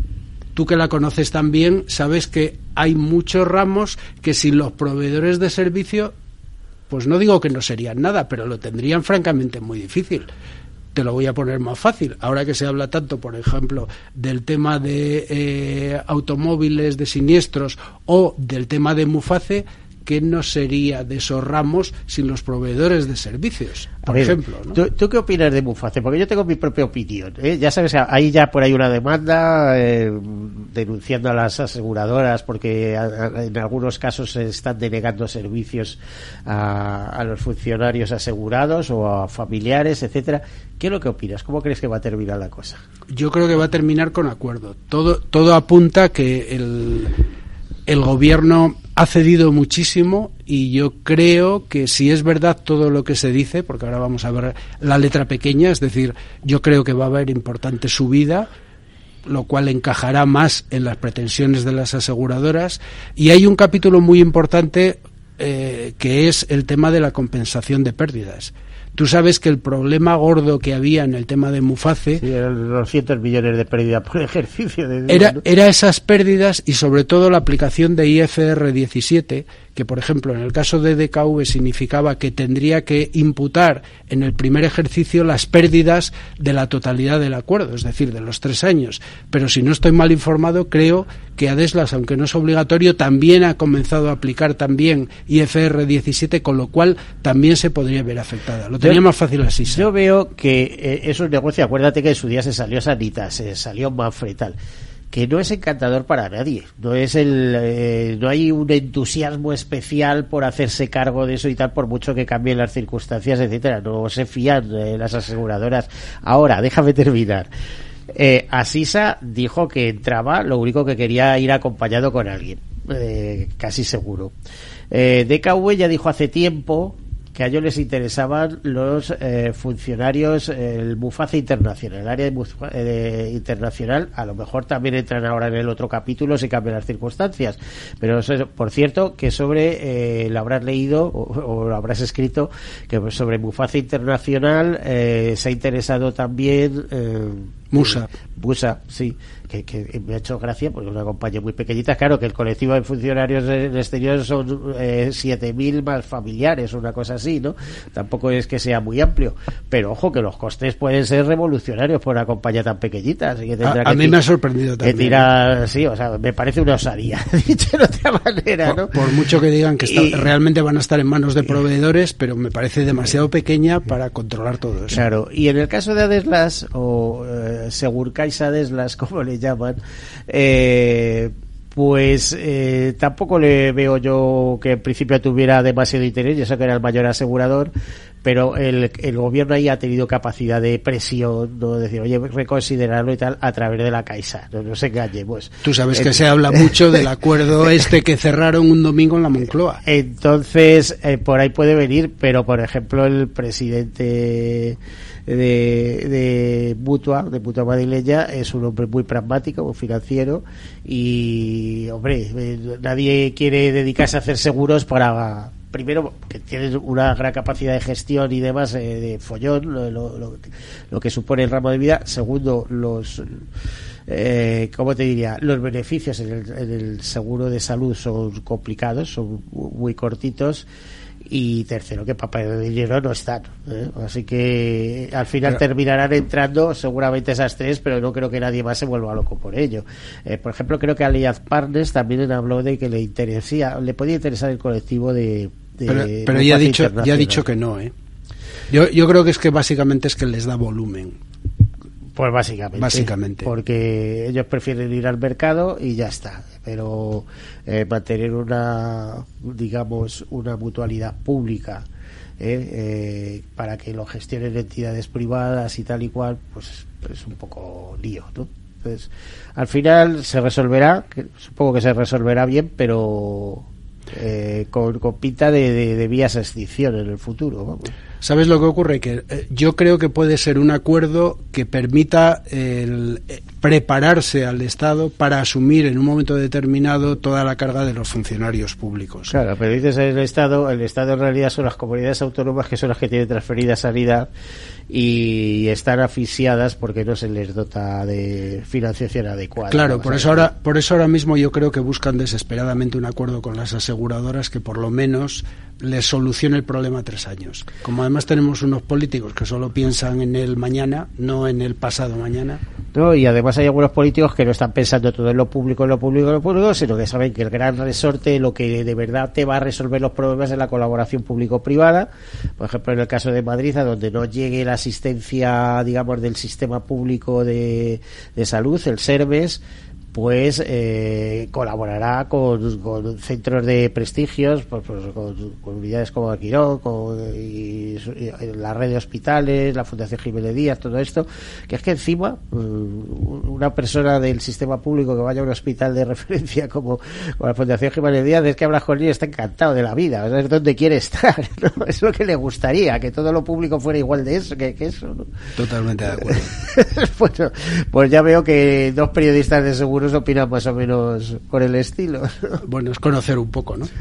Tú que la conoces tan bien, sabes que hay muchos ramos que sin los proveedores de servicio, pues no digo que no serían nada, pero lo tendrían francamente muy difícil. Te lo voy a poner más fácil. Ahora que se habla tanto, por ejemplo, del tema de eh, automóviles, de siniestros o del tema de Muface, ¿qué no sería de esos ramos sin los proveedores de servicios, por ver, ejemplo? ¿no? ¿tú, ¿Tú qué opinas de Muface? Porque yo tengo mi propia opinión. ¿eh? Ya sabes, hay ya por ahí una demanda eh, denunciando a las aseguradoras porque a, a, en algunos casos se están denegando servicios a, a los funcionarios asegurados o a familiares, etcétera. ¿Qué es lo que opinas? ¿Cómo crees que va a terminar la cosa? Yo creo que va a terminar con acuerdo. Todo, todo apunta que el, el gobierno ha cedido muchísimo y yo creo que si es verdad todo lo que se dice, porque ahora vamos a ver la letra pequeña, es decir, yo creo que va a haber importante subida, lo cual encajará más en las pretensiones de las aseguradoras, y hay un capítulo muy importante eh, que es el tema de la compensación de pérdidas. Tú sabes que el problema gordo que había en el tema de Muface, sí, eran doscientos millones de pérdidas por ejercicio de era, ¿no? era esas pérdidas y sobre todo la aplicación de I F R diecisiete, que por ejemplo en el caso de D K V significaba que tendría que imputar en el primer ejercicio las pérdidas de la totalidad del acuerdo, es decir, de los tres años. Pero si no estoy mal informado, creo que Adeslas, aunque no es obligatorio, también ha comenzado a aplicar también I F R diecisiete, con lo cual también se podría ver afectada. Lo tenía yo, más fácil así. ¿sí? Yo veo que eh, es un negocio, acuérdate que en su día se salió Sanitas, se salió Mafre y tal, que no es encantador para nadie, no es el eh, no hay un entusiasmo especial por hacerse cargo de eso y tal, por mucho que cambien las circunstancias, etcétera. No se fían eh, las aseguradoras. Ahora, déjame terminar. Eh, Asisa dijo que entraba, lo único que quería ir acompañado con alguien, eh, casi seguro. Eh, D K V ya dijo hace tiempo que a ellos les interesaban los eh, funcionarios, el Muface internacional, el área de Muface, eh, internacional. A lo mejor también entran ahora en el otro capítulo si cambian las circunstancias, pero eso, por cierto, que sobre eh, lo habrás leído o, o lo habrás escrito, que sobre Muface internacional eh, se ha interesado también eh, Musa. Eh, Musa, sí, que, que me ha hecho gracia porque es una compañía muy pequeñita. Claro que el colectivo de funcionarios del exterior son eh, siete mil más familiares, una cosa así, ¿no? Tampoco es que sea muy amplio, pero ojo que los costes pueden ser revolucionarios por una compañía tan pequeñita. Así que tendrá a, a que mí me ha sorprendido también. Que tirar, sí, o sea, me parece una osadía, dicho de otra manera, ¿no? Por, por mucho que digan que está, y, realmente van a estar en manos de proveedores, pero me parece demasiado pequeña para controlar todo eso. Claro, y en el caso de Adeslas, o eh, Segurcaixa Adeslas, como le llaman, eh, pues eh, tampoco le veo yo que en principio tuviera demasiado interés. Yo sé que era el mayor asegurador, pero el, el gobierno ahí ha tenido capacidad de presión, no decir, oye, reconsiderarlo y tal, a través de la Caixa, no nos engañemos. Tú sabes que eh, se habla mucho del acuerdo este que cerraron un domingo en la Moncloa. Entonces, eh, por ahí puede venir, pero por ejemplo el presidente de, de Mutua, de Mutua Madrileña, es un hombre muy pragmático, muy financiero, y hombre, eh, nadie quiere dedicarse a hacer seguros para, primero, que tienen una gran capacidad de gestión y demás, eh, de follón, lo, lo, lo, lo que supone el ramo de vida. Segundo, los eh, ¿cómo te diría? Los beneficios en el, en el seguro de salud son complicados, son muy cortitos. Y tercero, que para perder dinero no están, ¿eh? Así que al final pero, terminarán entrando seguramente esas tres, pero no creo que nadie más se vuelva loco por ello. Eh, por ejemplo, creo que Allianz Partners también habló de que le interesía, le podía interesar el colectivo de, de pero, pero ya ha dicho ya ha dicho que no, ¿eh? Yo yo creo que es que básicamente es que les da volumen. Pues básicamente, básicamente, porque ellos prefieren ir al mercado y ya está. Pero eh, mantener una, digamos, una mutualidad pública eh, eh, para que lo gestionen entidades privadas y tal y cual, pues es un poco lío, ¿no? Entonces, al final se resolverá, que, supongo que se resolverá bien, pero eh, con, con pinta de, de, de vías a extinción en el futuro, vamos. ¿Sabes lo que ocurre? Que eh, yo creo que puede ser un acuerdo que permita el, eh, prepararse al Estado para asumir en un momento determinado toda la carga de los funcionarios públicos. Claro, pero dices el Estado, el Estado en realidad son las comunidades autónomas, que son las que tienen transferida sanidad y están asfixiadas porque no se les dota de financiación adecuada. Claro, por eso ahora, por eso ahora mismo yo creo que buscan desesperadamente un acuerdo con las aseguradoras que por lo menos les solucione el problema a tres años. Como además tenemos unos políticos que solo piensan en el mañana, no en el pasado mañana. No, y además hay algunos políticos que no están pensando todo en lo público, en lo público, en lo público, sino que saben que el gran resorte, lo que de verdad te va a resolver los problemas es la colaboración público-privada. Por ejemplo, en el caso de Madrid, a donde no llegue la asistencia, digamos, del sistema público de, de salud, el SERVES, pues eh, colaborará con, con centros de prestigios, pues, pues, con, con unidades como Quirón, con y, y la red de hospitales, la Fundación Jiménez Díaz, todo esto, que es que encima una persona del sistema público que vaya a un hospital de referencia como, como la Fundación Jiménez Díaz, es que hablas con él y está encantado de la vida, o sea, es donde quiere estar, ¿no? Es lo que le gustaría, que todo lo público fuera igual de eso, que, que eso, ¿no? Totalmente de acuerdo. Bueno, pues ya veo que dos periodistas de seguro opinan más o menos por el estilo, ¿no? Bueno, es conocer un poco, ¿no?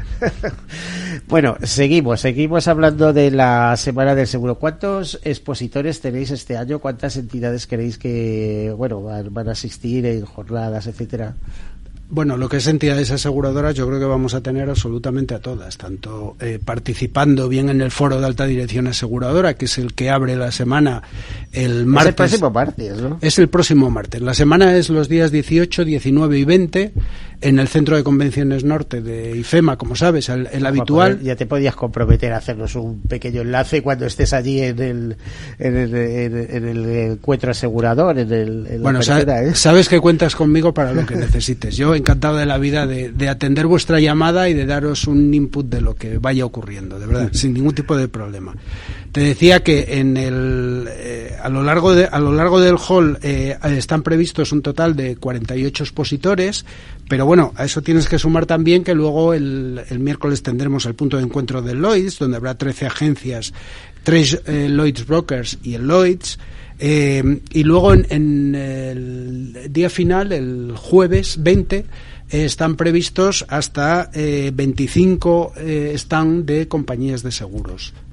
Bueno, seguimos, seguimos hablando de la Semana del Seguro. ¿Cuántos expositores tenéis este año? ¿Cuántas entidades creéis que, bueno, van, van a asistir en jornadas, etcétera? Bueno, lo que es entidades aseguradoras, yo creo que vamos a tener absolutamente a todas, tanto eh, participando bien en el foro de alta dirección aseguradora, que es el que abre la semana el martes. Es el próximo martes, ¿no? Es el próximo martes. La semana es los días dieciocho, diecinueve y veinte en el Centro de Convenciones Norte de IFEMA, como sabes, el, el habitual. Poder, ya te podías comprometer a hacernos un pequeño enlace cuando estés allí en el, en el, en el, en el encuentro asegurador, en el en bueno, la tercera, ¿eh? Sabes que cuentas conmigo para lo que necesites. Yo encantado de la vida de, de atender vuestra llamada y de daros un input de lo que vaya ocurriendo, de verdad, sin ningún tipo de problema. Te decía que en el eh, a lo largo de a lo largo del hall eh, están previstos un total de cuarenta y ocho expositores, pero bueno, a eso tienes que sumar también que luego el, el miércoles tendremos el punto de encuentro del Lloyds, donde habrá trece agencias, tres eh, Lloyds Brokers y el Lloyds. Eh, y luego en, en el día final, el jueves veinte, eh, están previstos hasta eh, veinticinco eh, stand de compañías de seguros.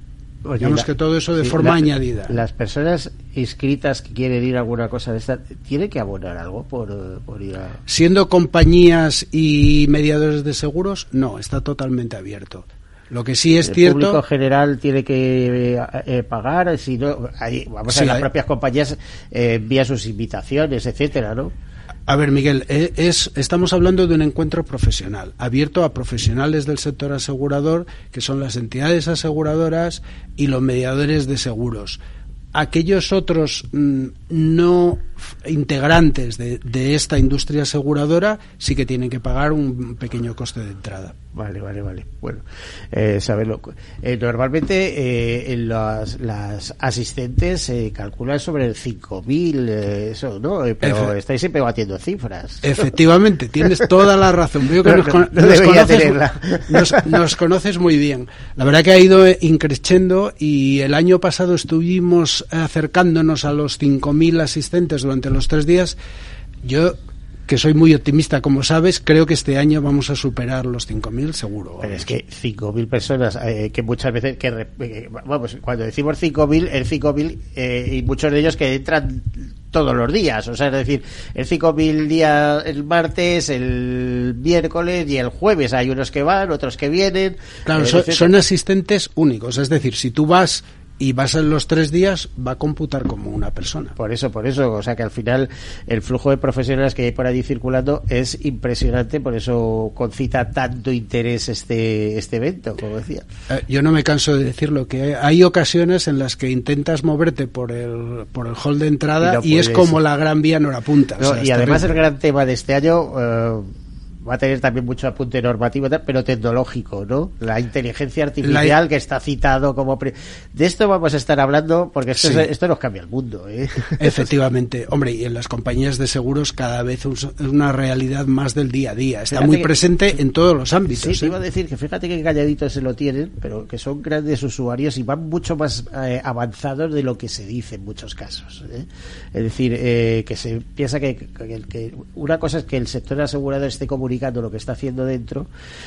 Oye, digamos la, que todo eso de sí, forma la, añadida. Las personas inscritas que quieren ir a alguna cosa de esta, ¿tienen que abonar algo por, por ir a...? Siendo compañías y mediadores de seguros, no, está totalmente abierto. Lo que sí es el cierto... El público general tiene que eh, eh, pagar, si no, hay, vamos sí, a ver, las hay... propias compañías eh, envían sus invitaciones, etcétera, ¿no? A ver, Miguel, es, estamos hablando de un encuentro profesional, abierto a profesionales del sector asegurador, que son las entidades aseguradoras y los mediadores de seguros. Aquellos otros mmm, no integrantes de, de esta industria aseguradora sí que tienen que pagar un pequeño coste de entrada. Vale, vale, vale. Bueno, eh, saberlo. Eh, normalmente eh, las, las asistentes se eh, calculan sobre el cinco mil, eh, eso, ¿no? Eh, pero Efe- estáis siempre batiendo cifras. Efectivamente, tienes toda la razón. Veo que no, nos, no, no nos, conoces, nos, nos conoces muy bien. La verdad que ha ido increciendo y el año pasado estuvimos acercándonos a los cinco mil asistentes durante los tres días. Yo, que soy muy optimista, como sabes, creo que este año vamos a superar los cinco mil seguro. Pero es que cinco mil personas, eh, que muchas veces, que eh, vamos, cuando decimos cinco mil, el cinco mil, eh, y muchos de ellos que entran todos los días, o sea, es decir, el cinco mil día el martes, el miércoles y el jueves, hay unos que van, otros que vienen. Claro, eh, son, son asistentes únicos, es decir, si tú vas y vas en los tres días, va a computar como una persona. Por eso, por eso, o sea que al final el flujo de profesionales que hay por allí circulando es impresionante, por eso concita tanto interés este este evento, como decía. Eh, yo no me canso de decirlo, que hay ocasiones en las que intentas moverte por el por el hall de entrada y, no y es como la Gran Vía en hora punta. No, o sea, y además el gran tema de este año... Uh, va a tener también mucho apunte normativo, pero tecnológico, ¿no? La inteligencia artificial la... que está citado como... Pre... De esto vamos a estar hablando porque esto, sí. es, esto nos cambia el mundo, ¿eh? Efectivamente. Hombre, y en las compañías de seguros cada vez es una realidad más del día a día. Está fíjate muy que... presente en todos los ámbitos. Sí, ¿eh? te iba a decir que fíjate que calladitos se lo tienen, pero que son grandes usuarios y van mucho más eh, avanzados de lo que se dice en muchos casos, ¿eh? Es decir, eh, que se piensa que, que, que una cosa es que el sector asegurador esté comunicando lo que está haciendo dentro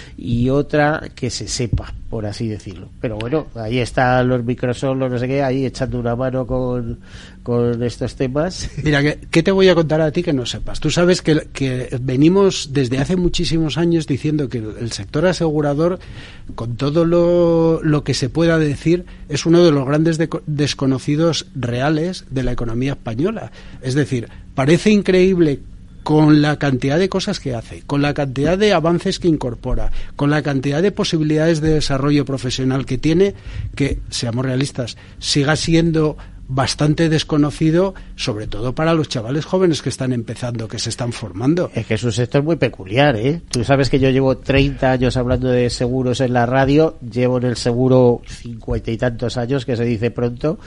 y otra que se sepa, por así decirlo. Pero bueno, ahí están los Microsoft, los no sé qué, ahí echando una mano con, con estos temas. Mira, ¿qué, ¿qué te voy a contar a ti que no sepas? Tú sabes que, que venimos desde hace muchísimos años diciendo que el, el sector asegurador, con todo lo, lo que se pueda decir, es uno de los grandes de, desconocidos reales de la economía española. Es decir, parece increíble con la cantidad de cosas que hace, con la cantidad de avances que incorpora, con la cantidad de posibilidades de desarrollo profesional que tiene, que, seamos realistas, siga siendo bastante desconocido, sobre todo para los chavales jóvenes que están empezando, que se están formando. Es que es un sector muy peculiar, ¿eh? Tú sabes que yo llevo treinta años hablando de seguros en la radio, llevo en el seguro cincuenta y tantos años, que se dice pronto,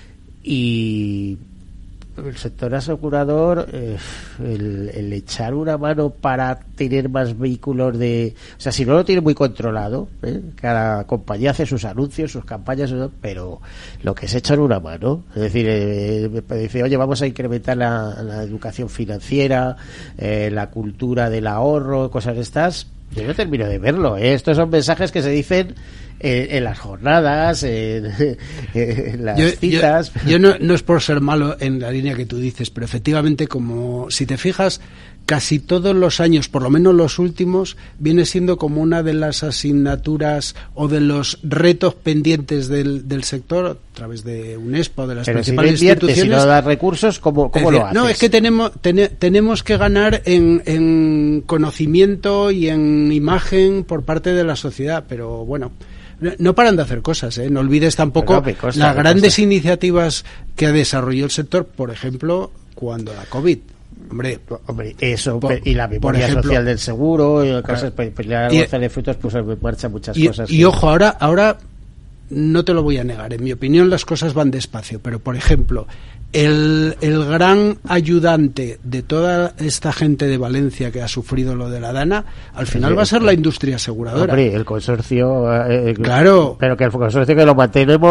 y... el sector asegurador, eh, el, el echar una mano para tener más vehículos de... O sea, si no lo tiene muy controlado, ¿eh? Cada compañía hace sus anuncios, sus campañas, pero lo que es echar una mano, es decir, eh, dice, oye, vamos a incrementar la, la educación financiera, eh, la cultura del ahorro, cosas de estas, yo no termino de verlo, ¿eh? Estos son mensajes que se dicen En, en las jornadas, en, en las yo, citas. Yo, yo no, no es por ser malo en la línea que tú dices, pero efectivamente, como si te fijas, casi todos los años, por lo menos los últimos, viene siendo como una de las asignaturas o de los retos pendientes del, del sector, a través de UNESPA o de las pero principales si no inviertes, instituciones. Si no das recursos, ¿cómo, cómo decir, lo haces? No, es que tenemos, ten, tenemos que ganar en, en conocimiento y en imagen por parte de la sociedad, pero bueno... No paran de hacer cosas, ¿eh? No olvides tampoco no, costa, las grandes costa. iniciativas que desarrolló el sector, por ejemplo, cuando la COVID. Hombre, hombre eso, por, y la memoria ejemplo, social del seguro, y cosas, pues, la bolsa de frutos puso en marcha muchas y, cosas. Y, y ojo, ahora, ahora no te lo voy a negar, en mi opinión las cosas van despacio, pero por ejemplo, el, el gran ayudante de toda esta gente de Valencia que ha sufrido lo de la Dana, al final sí, va a ser la industria aseguradora. Hombre, el consorcio, eh, claro, pero que el consorcio que lo mantenemos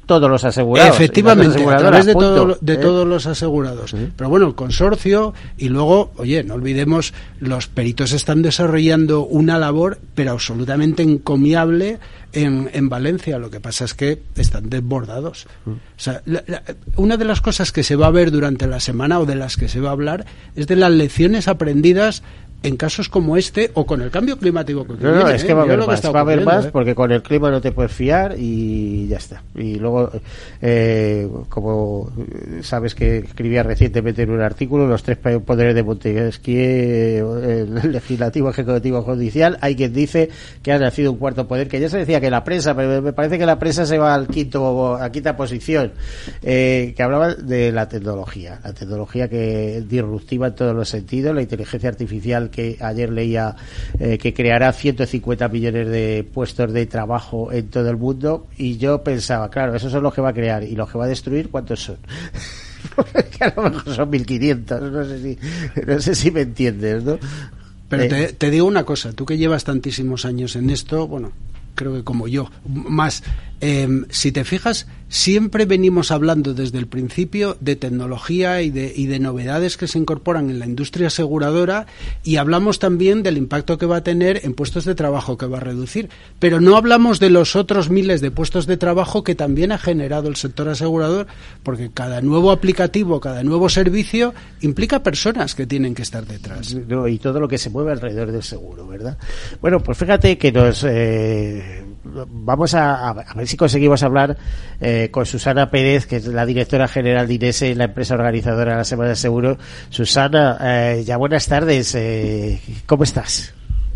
todos los asegurados. Efectivamente, a través de, todo, de ¿eh? todos los asegurados. ¿Sí? Pero bueno, el consorcio, y luego, oye, no olvidemos, los peritos están desarrollando una labor, pero absolutamente encomiable en, en Valencia. Lo que pasa es que están desbordados. Mm. O sea, la, la, una de las cosas que se va a ver durante la semana, o de las que se va a hablar, es de las lecciones aprendidas en casos como este o con el cambio climático que no, no, viene, es que ¿eh? va a haber más, va a haber más ¿eh? porque con el clima no te puedes fiar y ya está. Y luego, eh, como sabes que escribía recientemente en un artículo, los tres poderes de Montesquieu, el legislativo, ejecutivo, judicial, hay quien dice que ha nacido un cuarto poder, que ya se decía que la prensa, pero me parece que la prensa se va al quinto, a quinta posición, eh, que hablaba de la tecnología, la tecnología que es disruptiva en todos los sentidos, la inteligencia artificial, que ayer leía eh, que creará ciento cincuenta millones de puestos de trabajo en todo el mundo, y yo pensaba, claro, esos son los que va a crear, y los que va a destruir, ¿cuántos son? Que a lo mejor son mil quinientos, no sé si no sé si me entiendes, ¿no? Pero eh, te, te digo una cosa, tú que llevas tantísimos años en esto, bueno, creo que como yo, más, eh, si te fijas, siempre venimos hablando desde el principio de tecnología y de, y de novedades que se incorporan en la industria aseguradora, y hablamos también del impacto que va a tener en puestos de trabajo que va a reducir, pero no hablamos de los otros miles de puestos de trabajo que también ha generado el sector asegurador, porque cada nuevo aplicativo, cada nuevo servicio implica personas que tienen que estar detrás. No, y todo lo que se mueve alrededor del seguro, ¿verdad? Bueno, pues fíjate que nos eh, vamos a, a ver si conseguimos hablar eh, con Susana Pérez, que es la directora general de INESE, la empresa organizadora de la Semana del Seguro. Susana, eh, ya buenas tardes, eh, ¿cómo estás?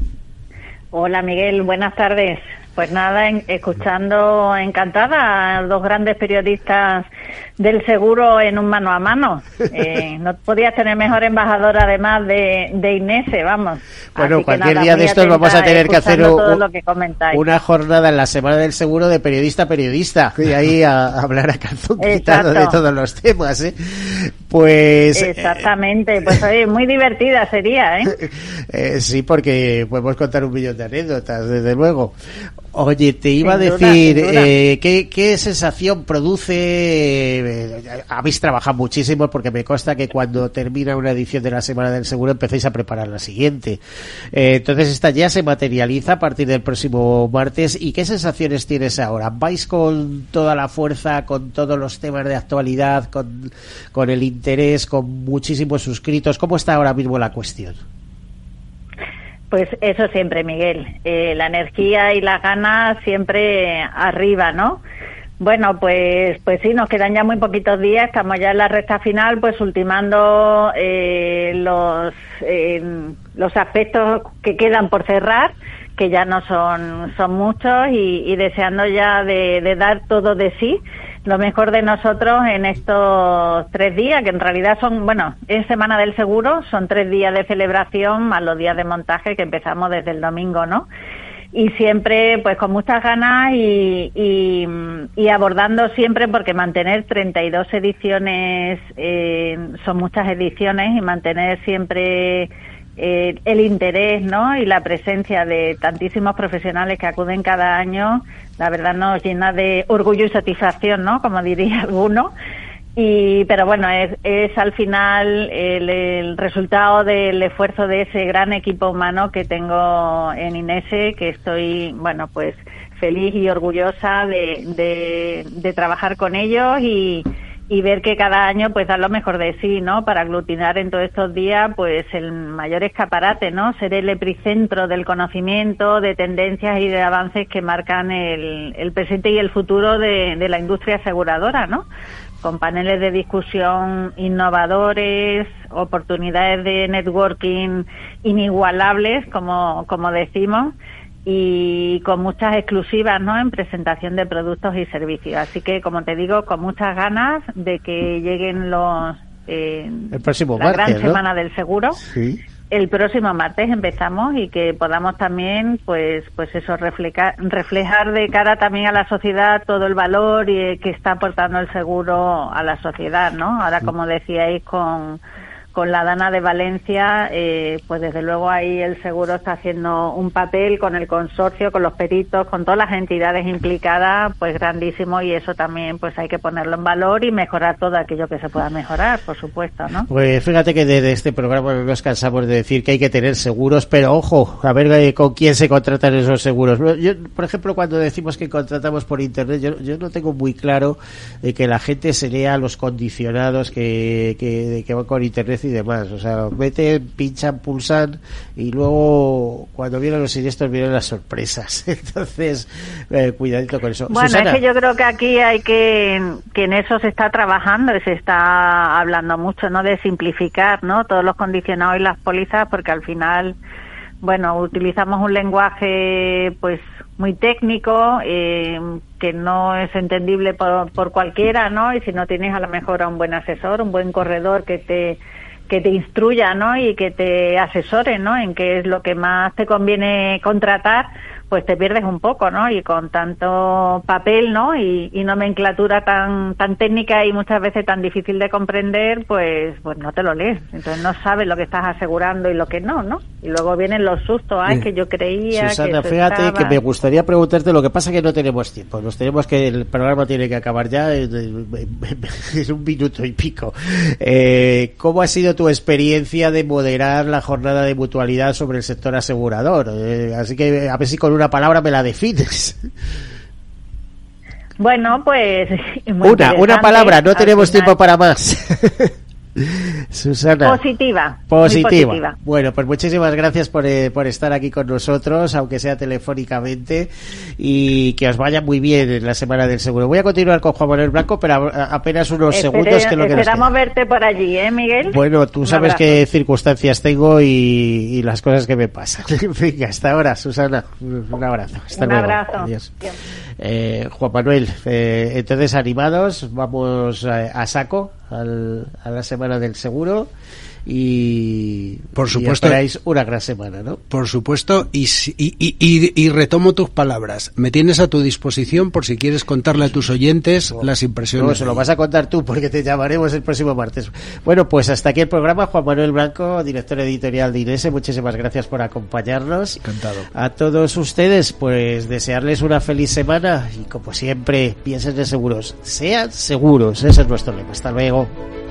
Hola Miguel, buenas tardes. Pues nada, en, escuchando encantada a dos grandes periodistas del seguro en un mano a mano. Eh, no podías tener mejor embajador además de, de INESE, vamos. Bueno, Así cualquier nada, día de estos vamos a tener que hacer un, lo que una jornada en la Semana del Seguro de periodista a periodista, y ahí a, a hablar a calzón quitado de todos los temas, ¿eh? Pues... Exactamente, pues oye, muy divertida sería, ¿eh? eh sí, porque podemos contar un millón de anécdotas, desde luego. Oye, te iba sin a duda, decir, eh, ¿qué, ¿qué sensación produce? Eh, habéis trabajado muchísimo, porque me consta que cuando termina una edición de la Semana del Seguro empecéis a preparar la siguiente. Eh, entonces esta ya se materializa a partir del próximo martes. ¿Y qué sensaciones tienes ahora? ¿Vais con toda la fuerza, con todos los temas de actualidad, con, con el interés, con muchísimos suscritos? ¿Cómo está ahora mismo la cuestión? Pues eso siempre, Miguel. Eh, la energía y las ganas siempre arriba, ¿no? Bueno, pues pues sí, nos quedan ya muy poquitos días, estamos ya en la recta final, pues ultimando eh, los eh, los aspectos que quedan por cerrar, que ya no son son muchos, y, y deseando ya de, de dar todo de sí, lo mejor de nosotros en estos tres días, que en realidad son, bueno, es Semana del Seguro, son tres días de celebración más los días de montaje que empezamos desde el domingo, ¿no? Y siempre pues con muchas ganas y, y, y abordando siempre, porque mantener treinta y dos ediciones eh, son muchas ediciones, y mantener siempre eh, el interés, ¿no?, y la presencia de tantísimos profesionales que acuden cada año, la verdad nos llena de orgullo y satisfacción, ¿no?, como diría alguno. Y pero bueno, es, es al final el, el resultado del esfuerzo de ese gran equipo humano que tengo en INESE, que estoy, bueno, pues feliz y orgullosa de, de, de trabajar con ellos y, y ver que cada año pues dan lo mejor de sí, ¿no?, para aglutinar en todos estos días pues el mayor escaparate, ¿no?, ser el epicentro del conocimiento, de tendencias y de avances que marcan el, el presente y el futuro de, de la industria aseguradora, ¿no?, con paneles de discusión innovadores, oportunidades de networking inigualables, como, como decimos, y con muchas exclusivas, ¿no?, en presentación de productos y servicios. Así que, como te digo, con muchas ganas de que lleguen los eh, el próximo la martes, gran ¿no? Semana del Seguro. Sí. El próximo martes empezamos, y que podamos también, pues, pues eso, reflejar, reflejar de cara también a la sociedad todo el valor y, que está aportando el seguro a la sociedad, ¿no? Ahora, como decíais, con con la Dana de Valencia, eh, pues desde luego ahí el seguro está haciendo un papel con el consorcio, con los peritos, con todas las entidades implicadas, pues grandísimo, y eso también pues hay que ponerlo en valor y mejorar todo aquello que se pueda mejorar, por supuesto, ¿no? Pues fíjate que desde este programa no nos cansamos de decir que hay que tener seguros, pero ojo, a ver eh, con quién se contratan esos seguros. Yo, por ejemplo, cuando decimos que contratamos por internet, yo, yo no tengo muy claro de que la gente se lea los condicionados que, que, que van con internet y demás, o sea, meten, pinchan, pulsan y luego cuando vienen los siniestros vienen las sorpresas. Entonces, eh, cuidadito con eso. Bueno, Susana. es que yo creo que aquí hay que, que en eso se está trabajando y se está hablando mucho, ¿no? De simplificar, ¿no? Todos los condicionados y las pólizas, porque al final, bueno, utilizamos un lenguaje, pues, muy técnico, eh, que no es entendible por, por cualquiera, ¿no? Y si no tienes a lo mejor a un buen asesor, un buen corredor que te que te instruya, ¿no? Y que te asesore, ¿no? En qué es lo que más te conviene contratar, pues te pierdes un poco, ¿no? Y con tanto papel, ¿no? Y, y nomenclatura tan tan técnica y muchas veces tan difícil de comprender, pues pues no te lo lees. Entonces no sabes lo que estás asegurando y lo que no, ¿no? Y luego vienen los sustos, ay, que yo creía Susana, que fíjate estaba... que me gustaría preguntarte, lo que pasa que no tenemos tiempo, nos tenemos que, el programa tiene que acabar ya en, en un minuto y pico. Eh, ¿Cómo ha sido tu experiencia de moderar la jornada de mutualidad sobre el sector asegurador? Eh, así que a ver si con una palabra me la defines. Bueno, pues... Una, una palabra, no tenemos final. tiempo para más. Susana. Positiva. Positiva. positiva. Bueno, pues muchísimas gracias por, eh, por estar aquí con nosotros, aunque sea telefónicamente, y que os vaya muy bien en la Semana del Seguro. Voy a continuar con Juan Manuel Blanco, pero a, apenas unos Espere, segundos que es lo que nos esperamos queda. verte por allí, ¿eh, Miguel? Bueno, tú Un sabes abrazo. qué circunstancias tengo y, y las cosas que me pasan. Venga, hasta ahora, Susana. Un abrazo. Hasta Un luego. abrazo. Adiós. Eh, Juan Manuel, eh, entonces animados, vamos a, a saco al, a la Semana del Seguro y por supuesto y esperáis una gran semana, ¿no? Por supuesto, y, y, y, y retomo tus palabras. Me tienes a tu disposición por si quieres contarle a tus oyentes no, las impresiones. No, se lo vas a contar tú porque te llamaremos el próximo martes. Bueno, pues hasta aquí el programa. Juan Manuel Blanco, director editorial de INESE, muchísimas gracias por acompañarnos. Encantado. A todos ustedes, pues desearles una feliz semana y como siempre, piensen en seguros. Sean seguros, ese es nuestro lema. Hasta luego.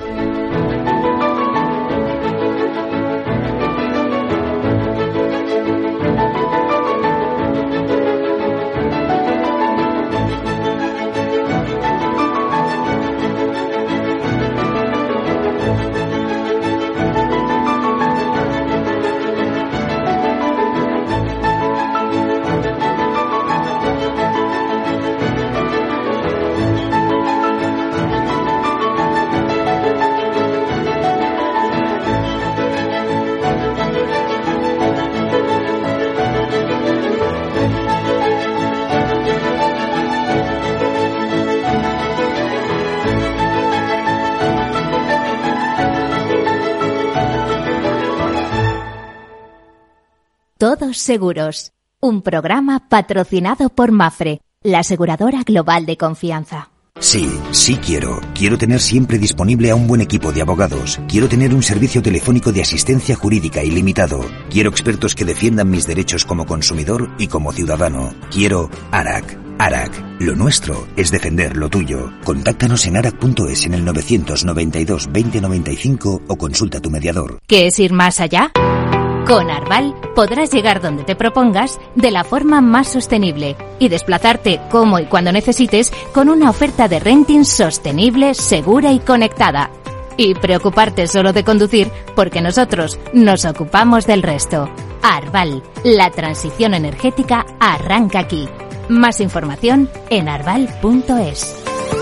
Todos Seguros, un programa patrocinado por Mafre, la aseguradora global de confianza. Sí, sí quiero. Quiero tener siempre disponible a un buen equipo de abogados. Quiero tener un servicio telefónico de asistencia jurídica ilimitado. Quiero expertos que defiendan mis derechos como consumidor y como ciudadano. Quiero ARAC. ARAC. Lo nuestro es defender lo tuyo. Contáctanos en arac punto es en el novecientos noventa y dos veinte noventa y cinco o consulta a tu mediador. ¿Qué es ir más allá? Con Arval podrás llegar donde te propongas de la forma más sostenible y desplazarte como y cuando necesites con una oferta de renting sostenible, segura y conectada. Y preocuparte solo de conducir porque nosotros nos ocupamos del resto. Arval, la transición energética arranca aquí. Más información en arval punto es.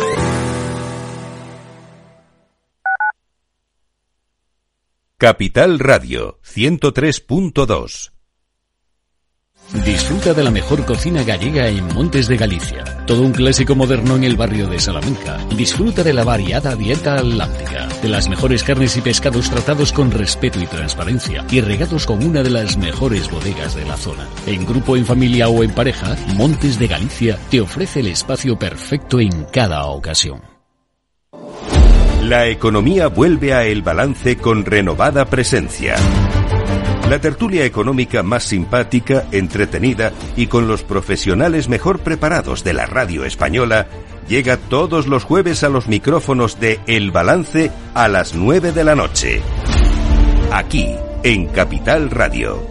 Capital Radio ciento tres punto dos. Disfruta de la mejor cocina gallega en Montes de Galicia. Todo un clásico moderno en el barrio de Salamanca. Disfruta de la variada dieta atlántica, de las mejores carnes y pescados tratados con respeto y transparencia y regados con una de las mejores bodegas de la zona. En grupo, en familia o en pareja, Montes de Galicia te ofrece el espacio perfecto en cada ocasión. La economía vuelve a El Balance con renovada presencia. La tertulia económica más simpática, entretenida y con los profesionales mejor preparados de la radio española llega todos los jueves a los micrófonos de El Balance a las nueve de la noche. Aquí, en Capital Radio.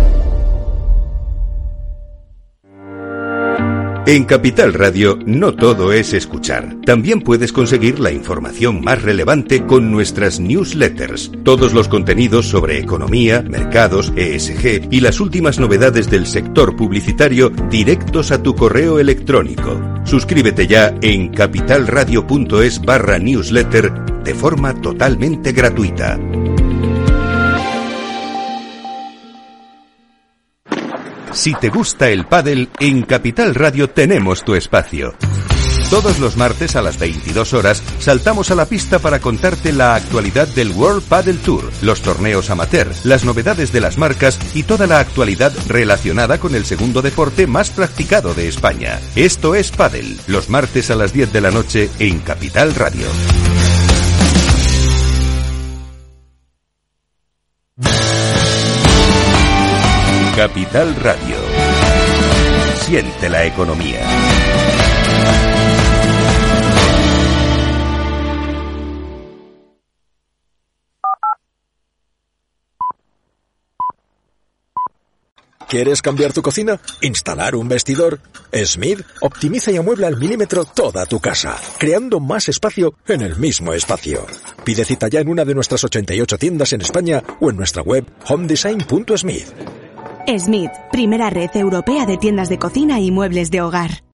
En Capital Radio no todo es escuchar. También puedes conseguir la información más relevante con nuestras newsletters. Todos los contenidos sobre economía, mercados, E S G y las últimas novedades del sector publicitario directos a tu correo electrónico. Suscríbete ya en capitalradio.es barra newsletter de forma totalmente gratuita. Si te gusta el pádel, en Capital Radio tenemos tu espacio. Todos los martes a las veintidós horas saltamos a la pista para contarte la actualidad del World Padel Tour, los torneos amateur, las novedades de las marcas y toda la actualidad relacionada con el segundo deporte más practicado de España. Esto es Pádel, los martes a las diez de la noche en Capital Radio. Capital Radio. Siente la economía. ¿Quieres cambiar tu cocina? ¿Instalar un vestidor? Smith optimiza y amuebla al milímetro toda tu casa, creando más espacio en el mismo espacio. Pide cita ya en una de nuestras ochenta y ocho tiendas en España o en nuestra web home design punto smith. Smith, primera red europea de tiendas de cocina y muebles de hogar.